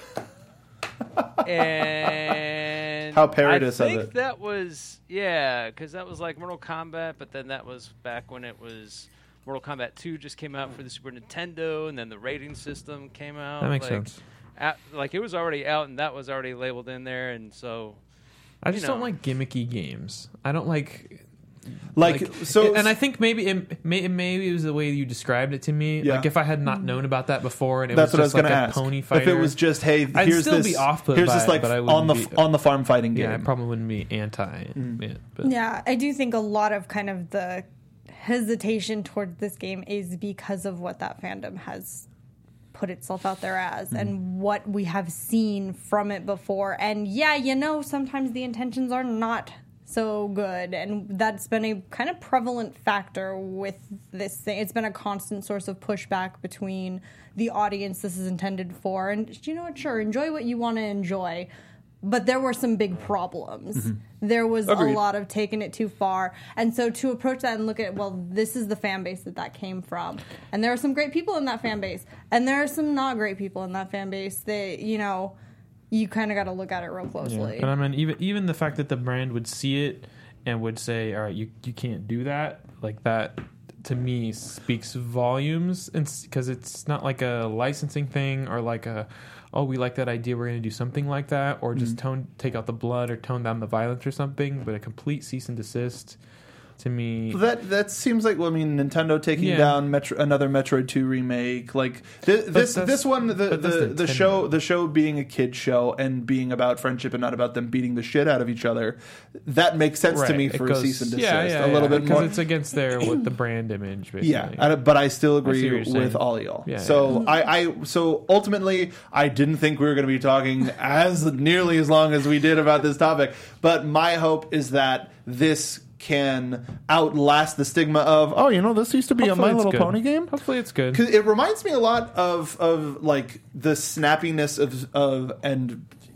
And How parodious I of think it. that was, yeah, because that was like Mortal Kombat, but then that was back when it was Mortal Kombat two just came out for the Super Nintendo, and then the rating system came out. That makes like, sense. At, like it was already out, and that was already labeled in there, and so I just you don't know. like gimmicky games. I don't like like, like- so and I think maybe it, may, maybe it was the way you described it to me. Yeah. Like if I had not known about that before, and it that's was what I was just going like to a ask. pony fighter. If it was just, hey, I'd here's still this, be off-put here's by this it, like but I on the wouldn't be- on the farm fighting game. yeah, I probably wouldn't be anti it. But Yeah, I do think a lot of kind of the hesitation toward this game is because of what that fandom has put itself out there as and what we have seen from it before. And yeah, you know, sometimes the intentions are not so good, and that's been a kind of prevalent factor with this thing. It's been a constant source of pushback between the audience this is intended for, and you know what, sure, enjoy what you want to enjoy, but there were some big problems. There was Agreed. a lot of taking it too far, and so to approach that and look at, well, this is the fan base that that came from, and there are some great people in that fan base, and there are some not great people in that fan base that, you know, you kind of got to look at it real closely. And I mean, even even the fact that the brand would see it and would say, "All right, you you can't do that," like that to me speaks volumes, and because it's not like a licensing thing or like a, oh, we like that idea, we're going to do something like that, or just tone take out the blood or tone down the violence or something. But a complete cease and desist to me. That that seems like, well, I mean, Nintendo taking Yeah. down Metro, another Metroid two remake. Like th- this that's- this one, the but that's the, the Nintendo. show the show being a kid show and being about friendship and not about them beating the shit out of each other. That makes sense to Right, me it for goes- a cease and desist. Yeah, yeah, a little yeah, bit because more. it's against their with the brand image. Basically. Yeah, I- but I still I agree see what you're with saying. all y'all. Yeah, so I, I so ultimately I didn't think we were going to be talking as nearly as long as we did about this topic. But my hope is that this can outlast the stigma of, oh, you know, this used to be Hopefully a My it's Little good. Pony game. Hopefully it's good. Because it reminds me a lot of of like the snappiness of of and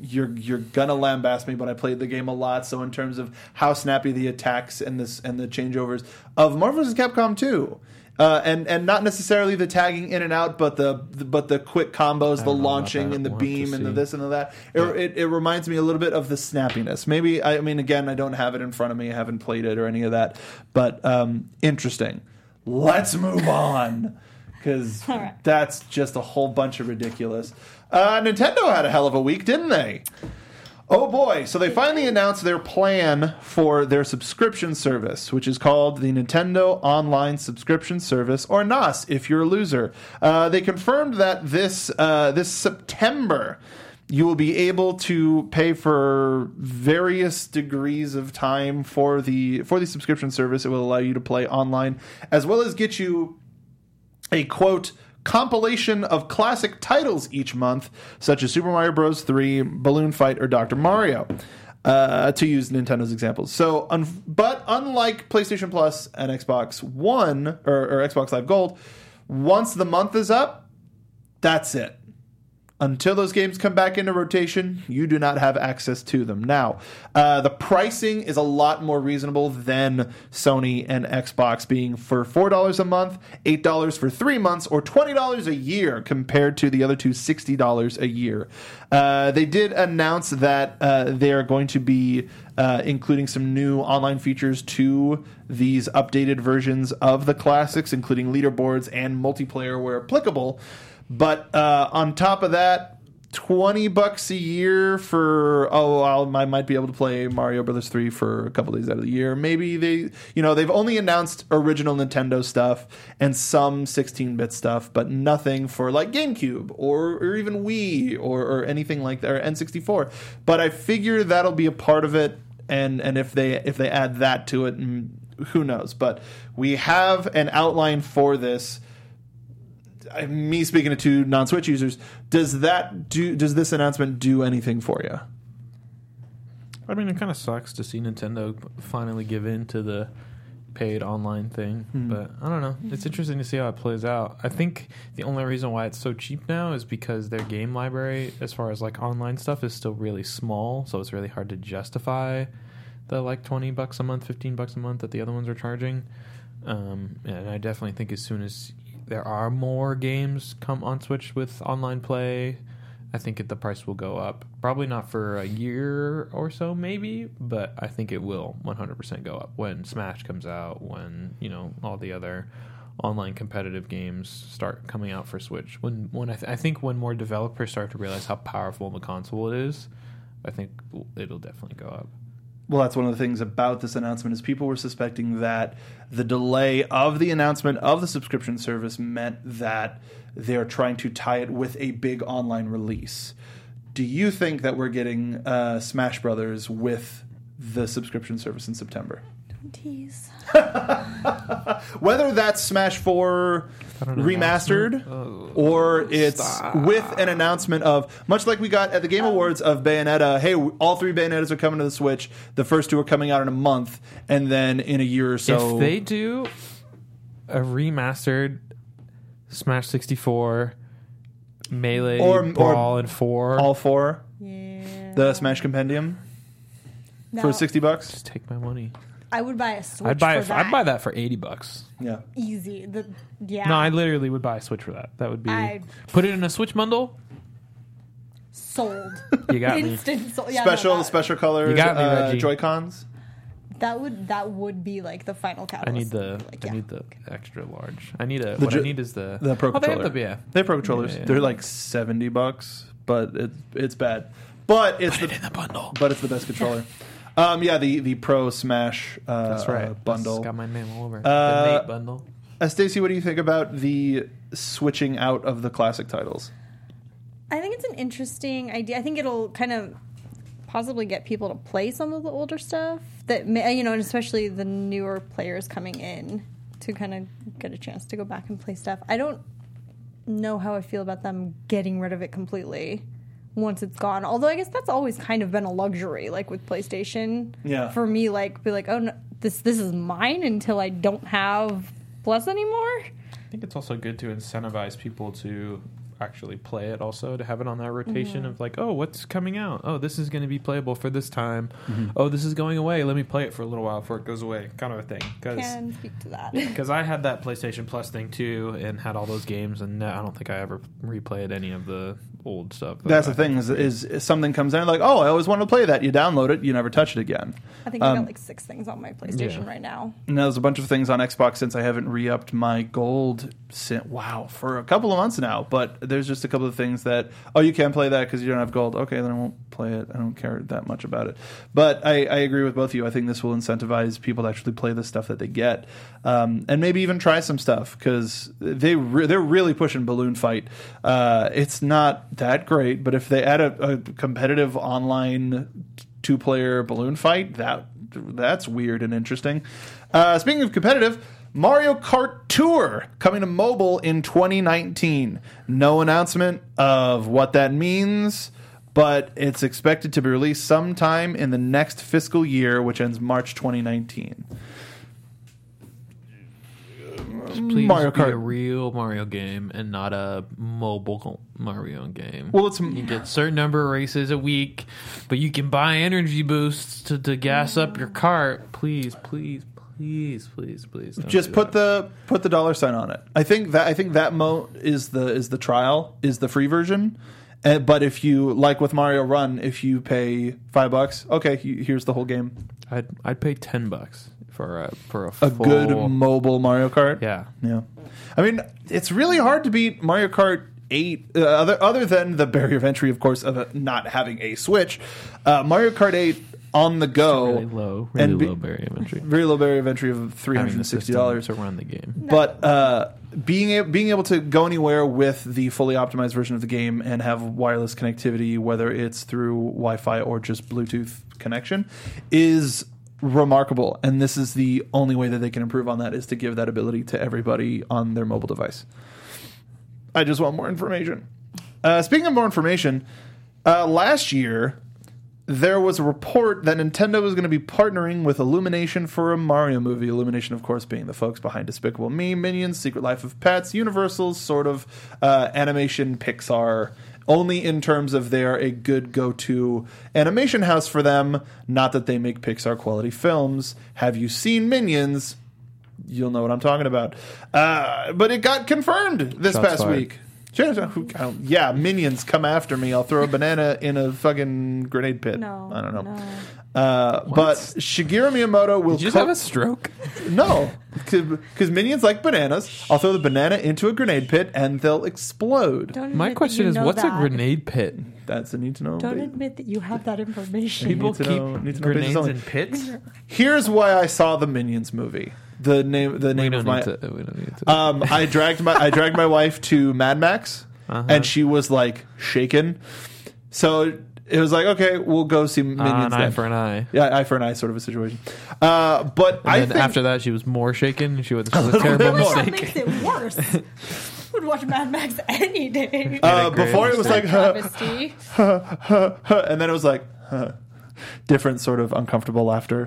you're you're gonna lambast me, but I played the game a lot. So in terms of how snappy the attacks and this and the changeovers of Marvel versus. Capcom two. Uh, and and not necessarily the tagging in and out, but the, the but the quick combos, the launching and the We'll beam and the this and the that. It, Yeah. it it reminds me a little bit of the snappiness. Maybe I, I mean again, I don't have it in front of me. I haven't played it or any of that, but um, interesting. Let's move on because All right. that's just a whole bunch of ridiculous. Uh, Nintendo had a hell of a week, didn't they? Oh boy, so they finally announced their plan for their subscription service, which is called the Nintendo Online Subscription Service, or N O S if you're a loser. Uh, they confirmed that this uh, this September you will be able to pay for various degrees of time for the for the subscription service. It will allow you to play online, as well as get you a, quote, compilation of classic titles each month, such as Super Mario Bros. three, Balloon Fight, or Doctor Mario, uh, to use Nintendo's examples. So, un- but unlike PlayStation Plus and Xbox One or, or Xbox Live Gold, once the month is up, that's it. Until those games come back into rotation, you do not have access to them. Now, uh, the pricing is a lot more reasonable than Sony and Xbox, being for four dollars a month, eight dollars for three months, or twenty dollars a year, compared to the other two, sixty dollars a year. Uh, they did announce that uh, they are going to be uh, including some new online features to these updated versions of the classics, including leaderboards and multiplayer where applicable. But uh, on top of that, twenty bucks a year for oh, I'll, I might be able to play Mario Brothers three for a couple days out of the year. Maybe they, you know, they've only announced original Nintendo stuff and some sixteen-bit stuff, but nothing for like GameCube or, or even Wii or, or anything like that, or N sixty-four. But I figure that'll be a part of it, and and if they if they add that to it, who knows? But we have an outline for this. Me speaking to two non-Switch users, does that do? Does this announcement do anything for you? I mean, it kind of sucks to see Nintendo finally give in to the paid online thing, Hmm. but I don't know. It's interesting to see how it plays out. I think the only reason why it's so cheap now is because their game library, as far as like online stuff, is still really small, so it's really hard to justify the like twenty bucks a month, fifteen bucks a month that the other ones are charging. Um, and I definitely think as soon as there are more games come on Switch with online play, I think it, the price will go up. Probably not for a year or so, maybe, but I think it will one hundred percent go up when Smash comes out, when, you know, all the other online competitive games start coming out for Switch. When when I, th- I think when more developers start to realize how powerful the console is, I think it'll definitely go up. Well, that's one of the things about this announcement is people were suspecting that the delay of the announcement of the subscription service meant that they're trying to tie it with a big online release. Do you think that we're getting uh, Smash Brothers with the subscription service in September? Don't tease. Whether that's Smash four remastered Oh, or it's stop. with an announcement of, much like we got at the Game Awards of Bayonetta, hey, all three Bayonettas are coming to the Switch. The first two are coming out in a month, and then in a year or so. If they do a remastered Smash sixty-four, Melee, Or- or Brawl, and four, all four, Yeah. the Smash Compendium Now, for sixty bucks. just take my money. I would buy a Switch I'd buy for it. that. I'd buy that for eighty bucks. Yeah. Easy. The, yeah. No, I literally would buy a Switch for that. That would be I- put it in a Switch bundle. Sold. You got me. Instant sold. Yeah, special no, that, special colors, You got me, uh, Reggie. Joy-Cons. that would that would be like the final catalyst. I need the. Like, I yeah. need the extra large. I need a. The what ju- I need is the The Pro oh, they have controller. the- yeah. They have Pro controllers. Yeah, yeah. They're like seventy bucks, but it, it's bad. But it's Put the, it in the bundle. but it's the best controller. Um, yeah, the the Pro Smash uh, That's right. bundle. That's got my name all over. it. Uh, the Nate bundle. Uh, Stacey, what do you think about the switching out of the classic titles? I think it's an interesting idea. I think it'll kind of possibly get people to play some of the older stuff that may, you know, and especially the newer players coming in to kind of get a chance to go back and play stuff. I don't know how I feel about them getting rid of it completely once it's gone. Although I guess that's always kind of been a luxury, like with PlayStation. Yeah. For me, like be like, oh, no, this this is mine until I don't have Plus anymore. I think it's also good to incentivize people to actually play it also, to have it on that rotation mm-hmm. of like, oh, what's coming out? Oh, this is going to be playable for this time. Mm-hmm. Oh, this is going away. Let me play it for a little while before it goes away, kind of a thing. Cause, Can speak to that. Because I had that PlayStation Plus thing too and had all those games, and I don't think I ever replayed any of the old stuff. That That's I the thing is, is, is something comes in like, oh, I always wanted to play that. You download it, you never touch it again. I think I um, got like six things on my PlayStation yeah. right now. And there's a bunch of things on Xbox since I haven't re-upped my gold. Sin- wow, for a couple of months now. But there's just a couple of things that, oh, you can't play that because you don't have gold. Okay, then I won't play it. I don't care that much about it. But I, I agree with both of you. I think this will incentivize people to actually play the stuff that they get, um, and maybe even try some stuff because they re- they're really pushing Balloon Fight. Uh, it's not that great, but if they add a, a competitive online two-player Balloon Fight, that that's weird and interesting. Uh, speaking of competitive, Mario Kart Tour coming to mobile in twenty nineteen. No announcement of what that means, but it's expected to be released sometime in the next fiscal year, which ends March twenty nineteen. Please Mario be Kart. a real Mario game and not a mobile Mario game. Well, it's you get a certain number of races a week, but you can buy energy boosts to, to gas up your cart. Please, please, please, please, please. Don't just do put that. the put the dollar sign on it. I think that I think that mo is the is the trial is the free version. And, but if you like with Mario Run, if you pay five bucks, okay, here's the whole game. I'd I'd pay ten bucks for a for a, A full, good mobile Mario Kart. Yeah, yeah. I mean, it's really hard to beat Mario Kart eight. Uh, other other than the barrier of entry, of course, of uh, not having a Switch. Uh, Mario Kart eight on the go, really low, really and be, low barrier of entry. Very low barrier of entry of three hundred and sixty dollars to run the game. But uh, being a, being able to go anywhere with the fully optimized version of the game and have wireless connectivity, whether it's through Wi-Fi or just Bluetooth connection, is remarkable. And this is the only way that they can improve on that, is to give that ability to everybody on their mobile device. I just want more information. Uh, speaking of more information, uh, last year there was a report that Nintendo was going to be partnering with Illumination for a Mario movie. Illumination, of course, being the folks behind Despicable Me, Minions, Secret Life of Pets, Universal's sort of uh, animation Pixar, only in terms of they're a good go-to animation house for them. Not that they make Pixar quality films. Have you seen Minions? You'll know what I'm talking about. Uh, but it got confirmed this Shots past fired. week. Yeah, Minions, come after me. I'll throw a banana in a fucking grenade pit. No, I don't know. no. Uh, but Shigeru Miyamoto will... Did you just co- have a stroke? No, because Minions like bananas. I'll throw the banana into a grenade pit and they'll explode. Don't My admit question that you is, know what's that. a grenade pit? That's a need to know. Don't ba- admit that you have that information. People need to keep know- need to know grenades bases only. in pits? Here's why I saw the Minions movie. The name, the We name of don't, my. need to, we don't need to. Um, I dragged my I dragged my wife to Mad Max, Uh-huh. and she was like shaken. So it was like, okay, we'll go see Minions. Uh, an eye then. for an eye. Yeah, eye for an eye sort of a situation. Uh, but And I then think after that, she was more shaken. She was, it was a little terrible bit more. That mistake. makes it worse. Would watch Mad Max any day. uh, Great before it was like, huh, Travesty. huh, huh, huh, and then it was like, huh. Different sort of uncomfortable laughter.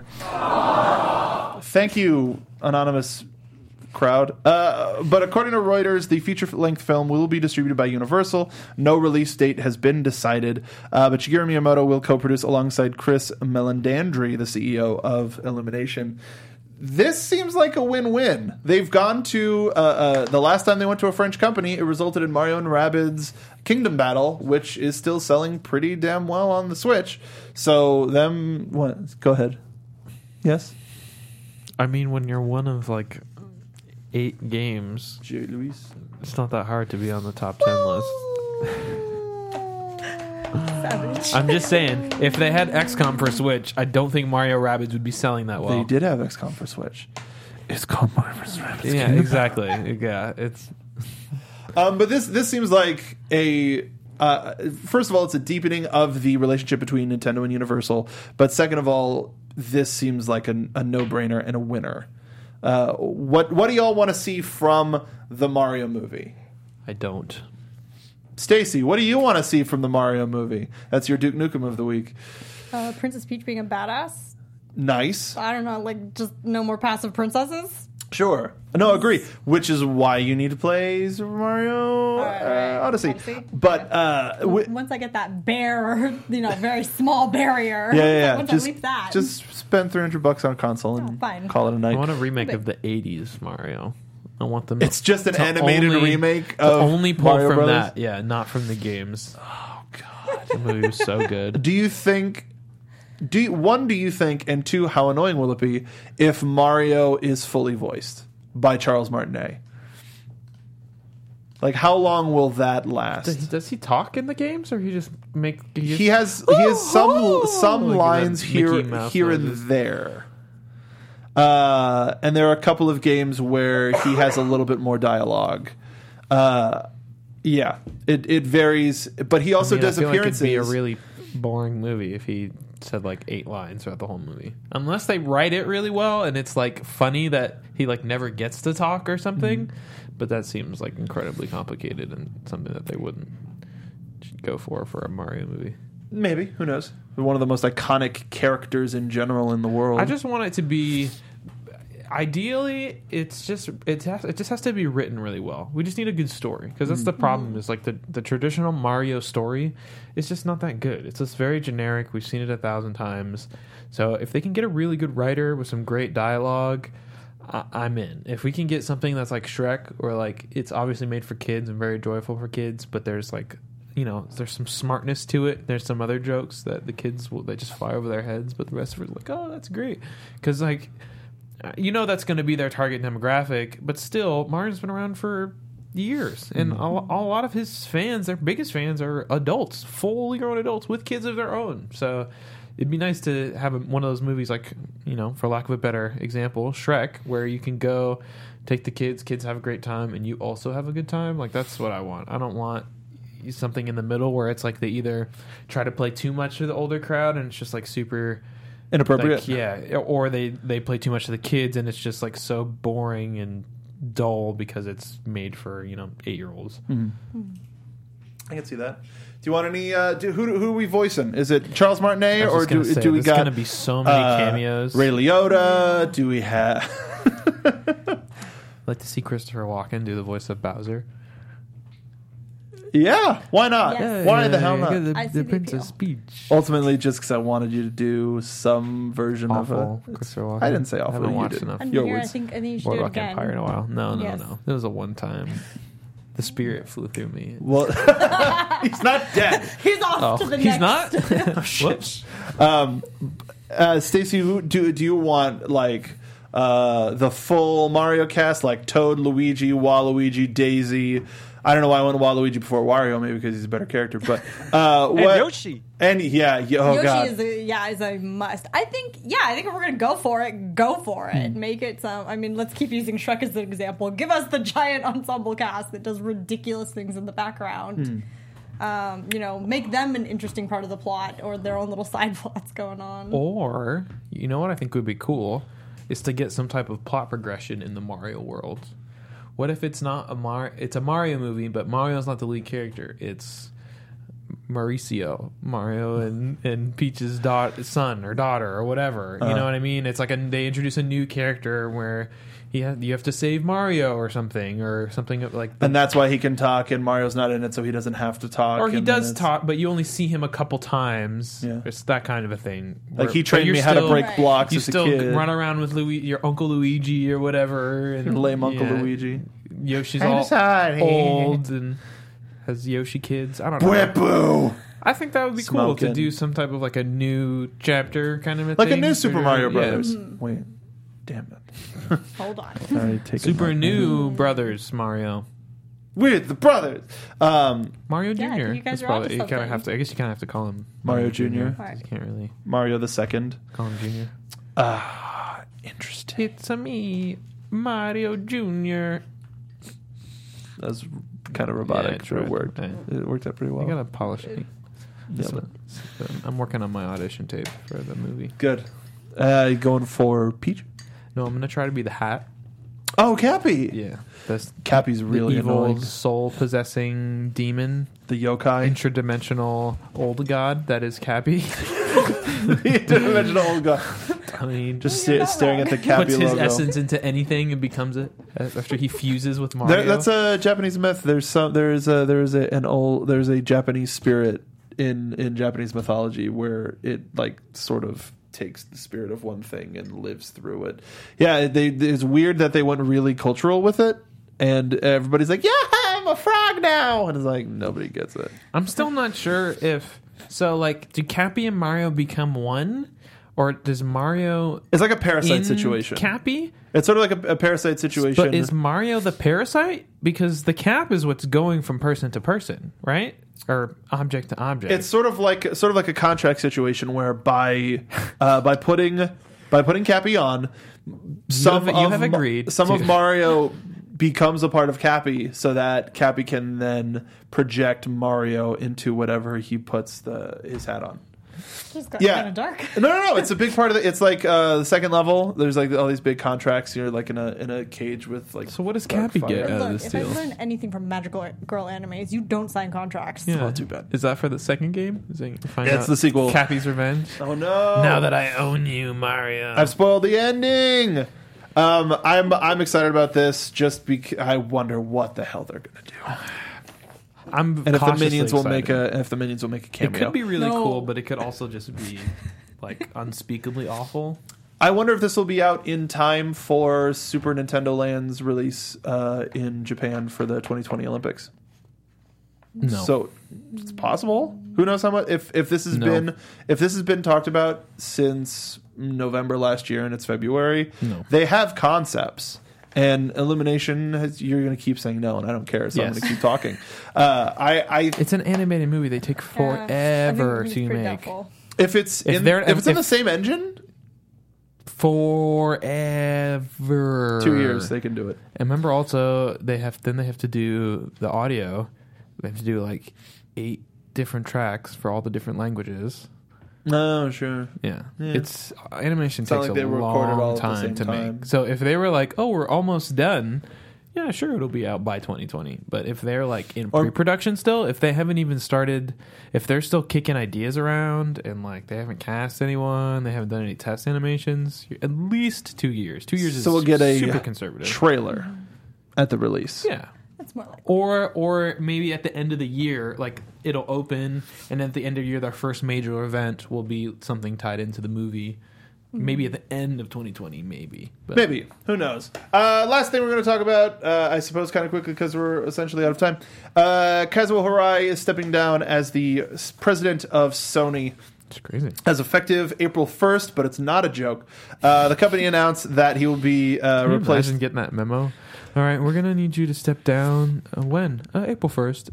Thank you, anonymous crowd. Uh, but according to Reuters, the feature-length film will be distributed by Universal. No release date has been decided, uh, but Shigeru Miyamoto will co-produce alongside Chris Meledandri, the C E O of Illumination. This seems like a win-win. They've gone to uh, uh, the last time they went to a French company, it resulted in Mario and Rabbids Kingdom Battle, which is still selling pretty damn well on the Switch. So them, what? Go ahead. Yes, I mean, when you're one of like eight games, Jerry Luis. it's not that hard to be on the top ten list. Savage. I'm just saying, if they had X COM for Switch, I don't think Mario Rabbids would be selling that well. They did have X COM for Switch. It's called Mario vs. Rabbids. Yeah, exactly. Yeah, it's Um, but this this seems like a uh, first of all, it's a deepening of the relationship between Nintendo and Universal. But second of all, this seems like a, a no brainer and a winner. Uh, what what do y'all want to see from the Mario movie? I don't. Stacy, what do you want to see from the Mario movie? That's your Duke Nukem of the week. Uh, Princess Peach being a badass. Nice. I don't know, like just no more passive princesses. Sure. No, agree. Which is why you need to play Super Mario right, right. uh, Odyssey. Odyssey? But uh, wi- Once I get that bare, you know, very small barrier. yeah, yeah, yeah. Once Just, I leave that. just spend three hundred bucks on console and Oh, fine. call it a I night. want a remake But- of the eighties Mario. I want them. It's just an to animated only- remake to of only pull Mario from Brothers? that. Yeah, not from the games. Oh god, the movie was so good. Do you think? Do you, one? Do you think? And two, how annoying will it be if Mario is fully voiced by Charles Martinet? Like, how long will that last? Does he, does he talk in the games, or he just make? He, just, He has he has some Ooh. some Like lines that here Mickey Mouse here and noises. there. Uh, and there are a couple of games where he has a little bit more dialogue. Uh, yeah, it it varies, but he also I mean, I does feel appearances. Like it'd be a really boring movie if he said like eight lines throughout the whole movie. Unless they write it really well and it's like funny that he like never gets to talk or something. Mm-hmm. But that seems like incredibly complicated and something that they wouldn't go for for a Mario movie. Maybe, who knows? One of the most iconic characters in general in the world. I just want it to be. Ideally, it's just it has it just has to be written really well. We just need a good story because that's the problem. Is like the the traditional Mario story is just not that good. It's just very generic. We've seen it a thousand times. So if they can get a really good writer with some great dialogue, I, I'm in. If we can get something that's like Shrek, or like it's obviously made for kids and very joyful for kids, but there's like, you know, there's some smartness to it. There's some other jokes that the kids will they just fly over their heads, but the rest of it's like, oh, that's great, because like. You know that's going to be their target demographic, but still, Mario's been around for years, and a, a lot of his fans, their biggest fans, are adults, fully grown adults with kids of their own. So it'd be nice to have a, one of those movies, like, you know, for lack of a better example, Shrek, where you can go take the kids, kids have a great time, and you also have a good time. Like, that's what I want. I don't want something in the middle where it's like they either try to play too much to the older crowd and it's just like super inappropriate. like, yeah, or they they play too much to the kids and it's just like so boring and dull because it's made for, you know, eight year olds. Mm-hmm. I can see that. Do you want any? Uh, do, who who are we voicing? Is it Charles Martinet, I was or just do gonna say, do we there's got gonna be so many uh, cameos? Ray Liotta? Do we have? I'd like to see Christopher Walken do the voice of Bowser. Yeah, why not? Yes. Why the hell Yeah, not? The, I see the the Princess appeal. Peach. Ultimately, just because I wanted you to do some version Awful, of a. Christopher Walken. I didn't say I awful. haven't you watched did. enough. I'm Your here. I words. think I think you should do it Boardwalk again. Empire in a while. No, no, Yes. no. It was a one time. The spirit flew through me. Well, he's not dead. He's off Oh, to the he's next. not. Whoops. Um, uh, Stacey, who do do you want like uh, the full Mario cast, like Toad, Luigi, Waluigi, Daisy? I don't know why I went Waluigi before Wario, maybe because he's a better character. But uh, And what, Yoshi. and yeah, y- oh Yoshi god, is a, yeah is a must. I think yeah I think if we're gonna go for it, go for it. Hmm. Make it some. I mean, let's keep using Shrek as an example. Give us the giant ensemble cast that does ridiculous things in the background. Hmm. Um, you know, make them an interesting part of the plot or their own little side plots going on. Or, you know what I think would be cool? Is to get some type of plot progression in the Mario world. What if it's not a Mar? It's a Mario movie, but Mario's not the lead character. It's Mauricio, Mario and, and Peach's daughter, son or daughter or whatever. You Uh. know what I mean? It's like a, they introduce a new character where he ha- you have to save Mario or something or something like. and that's why he can talk, and Mario's not in it, so he doesn't have to talk. Or he and then does it's- talk, but you only see him a couple times. Yeah. It's that kind of a thing. Like Where- he but trained you're me how to still- break Right. blocks You as a still kid. run around with Louis, your Uncle Luigi or whatever, and Lame Uncle yeah, Luigi. Yoshi's I'm all sorry. old and has Yoshi kids. I don't know. Whip-boo! I think that would be cool Smoking. to do some type of like a new chapter kind of a Like thing. a new Super Or- Mario yeah. Brothers. Wait, damn it! Hold on. Sorry, take Super it back. new Brothers Mario. with the brothers. Um, Mario Yeah, Junior you guys That's are onto probably you kind of something. have to. I guess you kind of have to call him Mario Junior Right. You can't really Mario the second. call him Junior. Ah, interesting. It's a me, Mario Junior That was kind of Yeah, robotic, it's but it right. worked. Yeah. It worked out pretty I well. gotta polish it. Yeah, So- but- so I'm working on my audition tape for the movie. Good. Uh, you going for Peach? No, I'm gonna try to be the Hat. Oh, Cappy. Yeah, that's Cappy's really the evil annoying. soul possessing demon, The yokai. interdimensional old god that is Cappy. Interdimensional old guy. I mean, Just You're sta- not staring wrong. at the Cappy puts his logo. essence into anything and becomes it after he fuses with Mario. There, that's a Japanese myth. There's some. There's a there's a an old there's a Japanese spirit in in Japanese mythology where it like sort of takes the spirit of one thing and lives through it. Yeah, they, it's weird that they went really cultural with it, and everybody's like, "Yeah, I'm a frog now," and it's like nobody gets it. I'm still not sure if so. Like, do Cappy and Mario become one, or does Mario It's like a parasite in situation. Cappy? It's sort of like a, a parasite situation. But is Mario the parasite? Because the cap is what's going from person to person, right? Or object to object. It's sort of like sort of like a contract situation where by uh, by putting by putting Cappy on, some have- you of have Ma- agreed some to- of Mario becomes a part of Cappy, so that Cappy can then project Mario into whatever he puts the his hat on. Just got Yeah. kind of dark. No, no, no. It's a big part of it. It's like uh, the second level. There's like all these big contracts. You're like in a in a cage with like. So what does dark Cappy fire. get? out of Look, this if I deal? learn anything from Magical Girl animes, you don't sign contracts. Yeah. Not too bad. Is that for the second game? Is it find Yeah, it's out the sequel. Cappy's Revenge. Oh no! Now that I own you, Mario. I've spoiled the ending. Um, I'm I'm excited about this just because I wonder what the hell they're gonna do, I'm and if the cautiously minions will excited. make a and if the minions will make a It cameo. could be really No. cool, but it could also just be like unspeakably awful. I wonder if this will be out in time for Super Nintendo Land's release uh, in Japan for the twenty twenty Olympics. No. So it's possible. Who knows how much? If if this has No. been if this has been talked about since November last year and it's February, No. they have concepts. And Illumination, has, you're going to keep saying no, and I don't care, so I'm Yes. going to keep talking. Uh, I, I It's an animated movie. They take Yeah, I forever think it's to pretty make. doubtful. if it's If in, they're- if it's in if- the same engine, Forever. two years they can do it. And remember, also they have then they have to do the audio. They have to do like eight different tracks for all the different languages. No, sure. Yeah, Yeah. it's animation It's not takes like they a recorded all long at the time same to time. make. So if they were like, "Oh, we're almost done," yeah, sure, it'll be out by twenty twenty. But if they're like in Or- pre-production still, if they haven't even started, if they're still kicking ideas around and like they haven't cast anyone, they haven't done any test animations, at least two years. Two years So is we'll get a super conservative. trailer at the release. yeah. That's more like Or or maybe at the end of the year, like it'll open, and at the end of the year, their first major event will be something tied into the movie. Maybe at the end of twenty twenty, maybe. But Maybe. Who knows? Uh, last thing we're going to talk about, uh, I suppose, kind of quickly because we're essentially out of time. Uh, Kazuo Hirai is stepping down as the s- president of Sony it's crazy. as effective April first, but it's not a joke. Uh, the company announced that he will be uh, Can you replaced. imagine getting that memo? All right, we're gonna need you to step down. Uh, when? Uh, April first.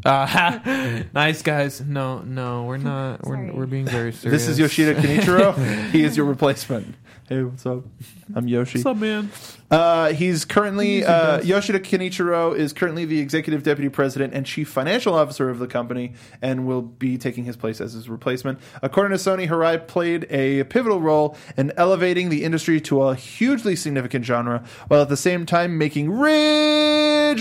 Uh, nice guys. No, no, we're not. We're Sorry. we're being very serious. This is Yoshida Kenichiro. He is your replacement. Hey, what's up? I'm Yoshi. What's up, man? Uh, he's currently uh, Yoshida Kenichiro is currently the executive deputy president and chief financial officer of the company, and will be taking his place as his replacement. According to Sony, Hirai played a pivotal role in elevating the industry to a hugely significant genre, while at the same time making Ridge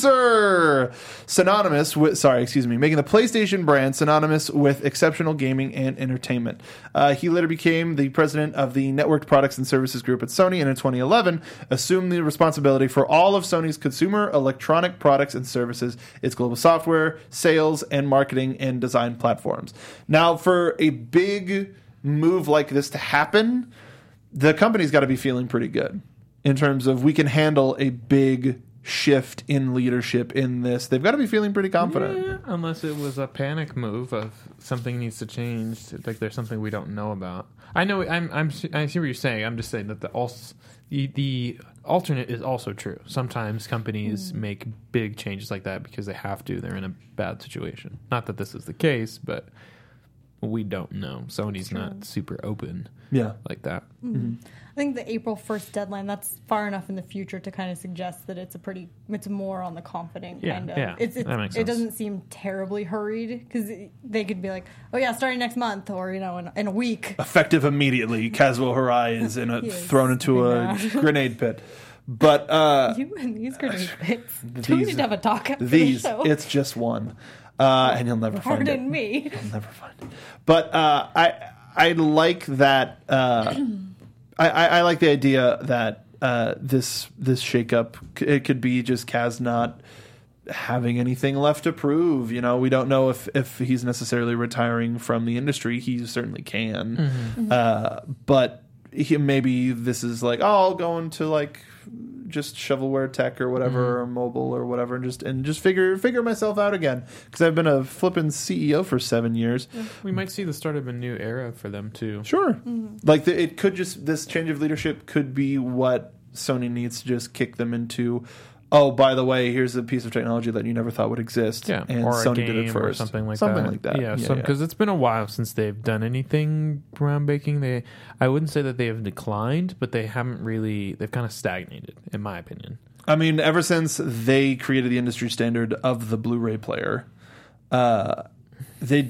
Racer synonymous with sorry, excuse me, making the PlayStation brand synonymous with exceptional gaming and entertainment. Uh, he later became the president of the Networked Products and Services Group at Sony, and in twenty eleven assumed the responsibility for all of Sony's consumer electronic products and services, its global software, sales, and marketing and design platforms. Now, for a big move like this to happen, the company's got to be feeling pretty good in terms of we can handle a big shift in leadership in this. They've got to be feeling pretty confident. Yeah, unless it was a panic move of something needs to change, like there's something we don't know about. I know. I'm. I'm. I see what you're saying. I'm just saying that the also, the, the alternate is also true. Sometimes companies make big changes like that because they have to. They're in a bad situation. Not that this is the case, but we don't know. Sony's not super open Yeah. like that. I think the April first deadline, that's far enough in the future to kind of suggest that it's a pretty, it's more on the confident Yeah, kind of. yeah, it's, it's, that makes it sense. doesn't seem terribly hurried because they could be like, oh yeah, starting next month or, you know, in, in a week. Effective immediately. Kazuo Hirai is in a He is thrown into a stepping down. grenade pit. But uh, You and these grenade bits. Do we these- need to have a talk after these, the show? it's just one. Uh, and you'll never find it. Pardon me. You'll never find it. But uh, I I like that uh, I, I, I like the idea that uh, this this shakeup c- it could be just Kaz not having anything left to prove. You know, we don't know if if he's necessarily retiring from the industry. He certainly can, Mm-hmm. uh, but he, maybe this is like, oh, I'll go into like just shovelware tech or whatever, Mm-hmm. or mobile or whatever, and just and just figure figure myself out again, because I've been a flippin' C E O for seven years. We might see the start of a new era for them too. Sure, like the, it could just this change of leadership could be what Sony needs to just kick them into. Oh, by the way, here's a piece of technology that you never thought would exist. Yeah, and or Sony a game did it first, or something like something that. like that. Yeah, yeah, because yeah. it's been a while since they've done anything groundbreaking. They, I wouldn't say that they have declined, but they haven't really. They've kind of stagnated, in my opinion. I mean, ever since they created the industry standard of the Blu-ray player, uh, they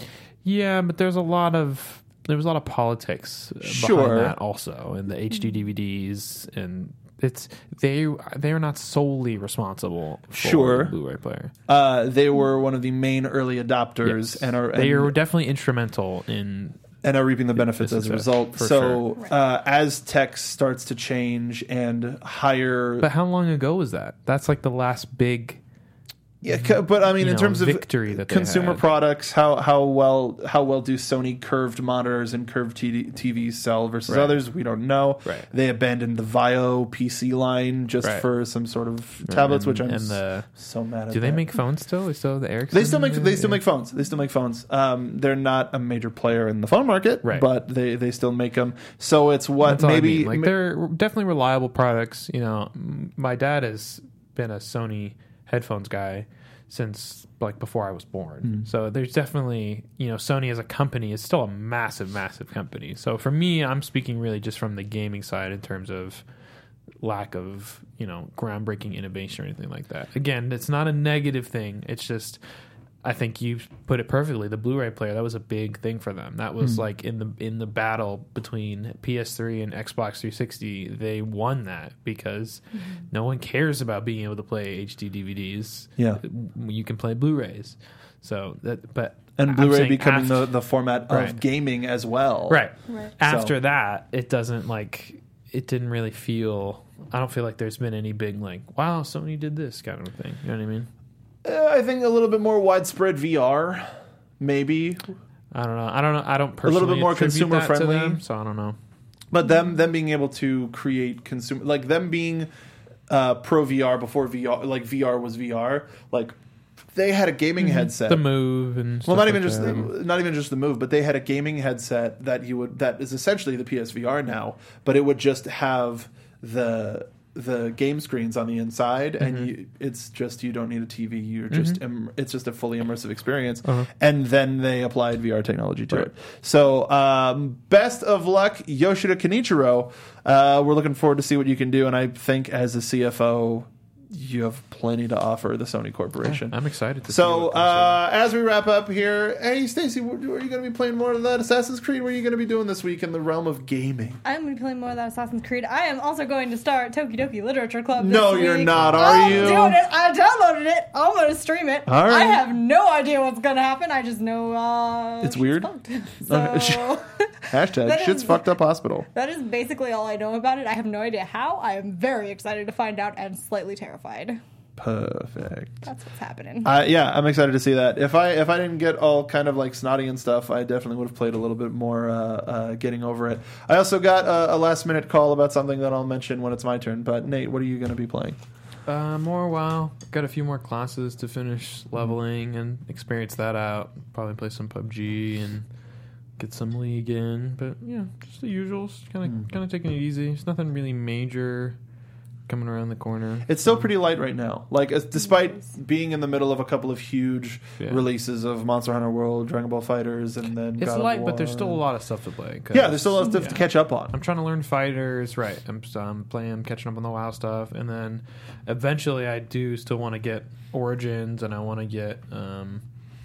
Yeah, but there's a lot of there was a lot of politics uh, Sure. behind that also, and the H D D V Ds, and it's they they are not solely responsible for Sure. the Blu-ray player. uh, they were one of the main early adopters Yes. and are they and, are definitely instrumental in. and are reaping the benefits This as a is a- result. for So, sure. uh, as tech starts to change and higher, But how long ago was that? That's like the last big. yeah, c- but I mean, you in know, terms of victory that they consumer had. products, how how well how well do Sony curved monitors and curved T V, T Vs sell versus Right. others? We don't know. Right. They abandoned the Vio P C line just Right. for some sort of tablets, and, which I'm and the. so mad at. Do they that. make phones still? They still have the Ericsson. They still make they still Yeah. make phones. They still make phones. Um, they're not a major player in the phone market, Right. but they, they still make them. So it's what That's all I maybe mean. like ma- they're definitely reliable products. You know, m- my dad has been a Sony headphones guy since like before I was born. Mm. So there's definitely, you know, Sony as a company is still a massive, massive company. So for me, I'm speaking really just from the gaming side in terms of lack of, you know, groundbreaking innovation or anything like that. Again, it's not a negative thing. It's just, I think you put it perfectly. The Blu-ray player, that was a big thing for them. That was like in the in the battle between P S three and Xbox three sixty, they won that because no one cares about being able to play H D D V Ds. Yeah. You can play Blu-rays. So that but and I'm Blu-ray saying becoming after- the, the format of Right. gaming as well. right. Right. After So- that, it doesn't like it didn't really feel I don't feel like there's been any big like, wow, Sony did this kind of thing. You know what I mean? Uh, I think a little bit more widespread V R, maybe. I don't know. I don't know. I don't personally little bit more attribute consumer that to friendly. them, so I don't know. But them them being able to create consumer, like them being uh, pro V R before V R, like V R was V R, like they had a gaming headset. The Move and Well, stuff not even like just that. the, not even just the Move, but they had a gaming headset that you would that is essentially the P S V R now, but it would just have the the game screens on the inside, Mm-hmm. and you, it's just you don't need a T V. You're just im- it's just a fully immersive experience, Uh-huh. and then they applied V R technology to Right. it. So, um, best of luck, Yoshida Kenichiro. Uh, we're looking forward to see what you can do, and I think as a C F O, you have plenty to offer the Sony Corporation. I'm excited to see So, what comes out. uh, as we wrap up here, hey, Stacey, are you going to be playing more of that Assassin's Creed? What are you going to be doing this week in the realm of gaming? I'm going to be playing more of that Assassin's Creed. I am also going to start Tokidoki Literature Club this No, week. you're not, are I'm you? doing it. I downloaded it. I'm going to stream it. All right. I have no idea what's going to happen. I just know uh, It's shit's weird? fucked. Okay. So Hashtag That shit's is- fucked up hospital. that is basically all I know about it. I have no idea how. I am very excited to find out and slightly terrified. Perfect. That's what's happening. Uh, yeah, I'm excited to see that. If I if I didn't get all kind of like snotty and stuff, I definitely would have played a little bit more uh, uh, getting over it. I also got a, a last minute call about something that I'll mention when it's my turn. But Nate, what are you going to be playing? Uh, more WoW. Got a few more classes to finish leveling and experience that out. Probably play some P U B G and get some League in. But yeah, just the usuals. Kind of kind of taking it easy. There's nothing really major coming around the corner. It's still pretty light right now. Like, as, despite being in the middle of a couple of huge Yeah. releases of Monster Hunter World, Dragon Ball Fighters, and then It's God of light, but there's War. still a lot of stuff to play. 'cause- Yeah, there's still a lot of stuff yeah. to catch up on. I'm trying to learn fighters, right? I'm, I'm playing, I'm catching up on the WoW stuff, and then eventually I do still want to get Origins, and I want to get, um,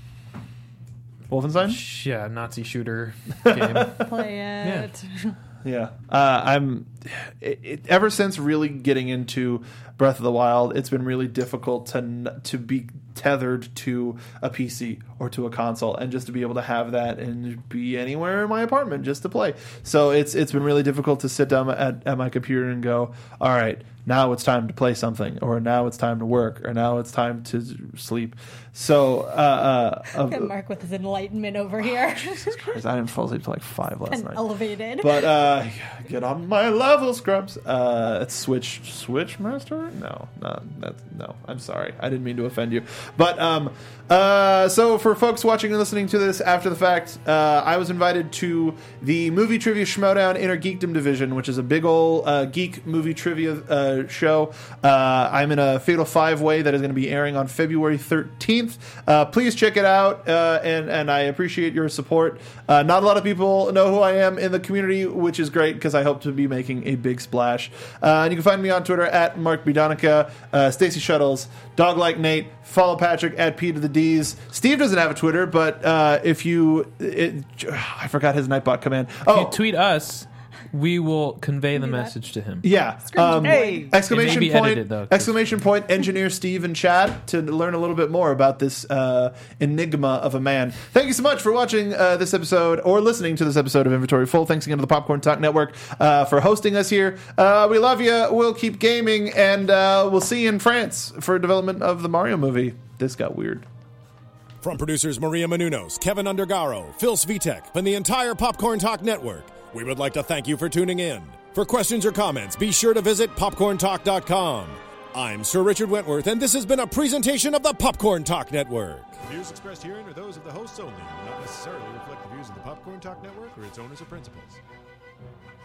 Wolfenstein. sh- yeah, Nazi shooter game. Play it. Yeah, uh, I'm. It, it, ever since really getting into Breath of the Wild, it's been really difficult to n- to be tethered to a P C or to a console, and just to be able to have that and be anywhere in my apartment just to play. So it's it's been really difficult to sit down at, at my computer and go, all right, now it's time to play something, or now it's time to work, or now it's time to sleep. So uh, uh, Look at Mark with his enlightenment over here. Jesus Christ, I didn't fall asleep till like five last And night. elevated. But uh, get on my level, scrubs. Uh, it's Switch Switch Master? No, no, that's no. I'm sorry, I didn't mean to offend you. But um, uh, so for folks watching and listening to this after the fact, uh, I was invited to the Movie Trivia Schmodown Inner Geekdom Division, which is a big ol' uh, geek movie trivia uh, show. Uh, I'm in a Fatal Five Way that is going to be airing on February thirteenth. Uh, please check it out, uh, and and I appreciate your support. Uh, not a lot of people know who I am in the community, which is great because I hope to be making a big splash. Uh, and you can find me on Twitter at Mark B. Donica, uh, Stacey Shuttles, Dog Like Nate. Follow Patrick at P to the D's. Steve doesn't have a Twitter, but uh, if you, it, I forgot his Nightbot command. Oh, If you tweet us, we will convey the message to him. yeah. Um, Hey! exclamation It may be point! edited, though, 'cause- exclamation point! Engineer Steve in chat to learn a little bit more about this uh, enigma of a man. Thank you so much for watching uh, this episode or listening to this episode of Inventory Full. Thanks again to the Popcorn Talk Network uh, for hosting us here. Uh, we love you. We'll keep gaming, and uh, we'll see you in France for development of the Mario movie. This got weird. From producers Maria Menounos, Kevin Undergaro, Phil Svitek, and the entire Popcorn Talk Network, we would like to thank you for tuning in. For questions or comments, be sure to visit popcorn talk dot com. I'm Sir Richard Wentworth, and this has been a presentation of the Popcorn Talk Network. The views expressed herein are those of the hosts only and do not necessarily reflect the views of the Popcorn Talk Network or its owners or principals.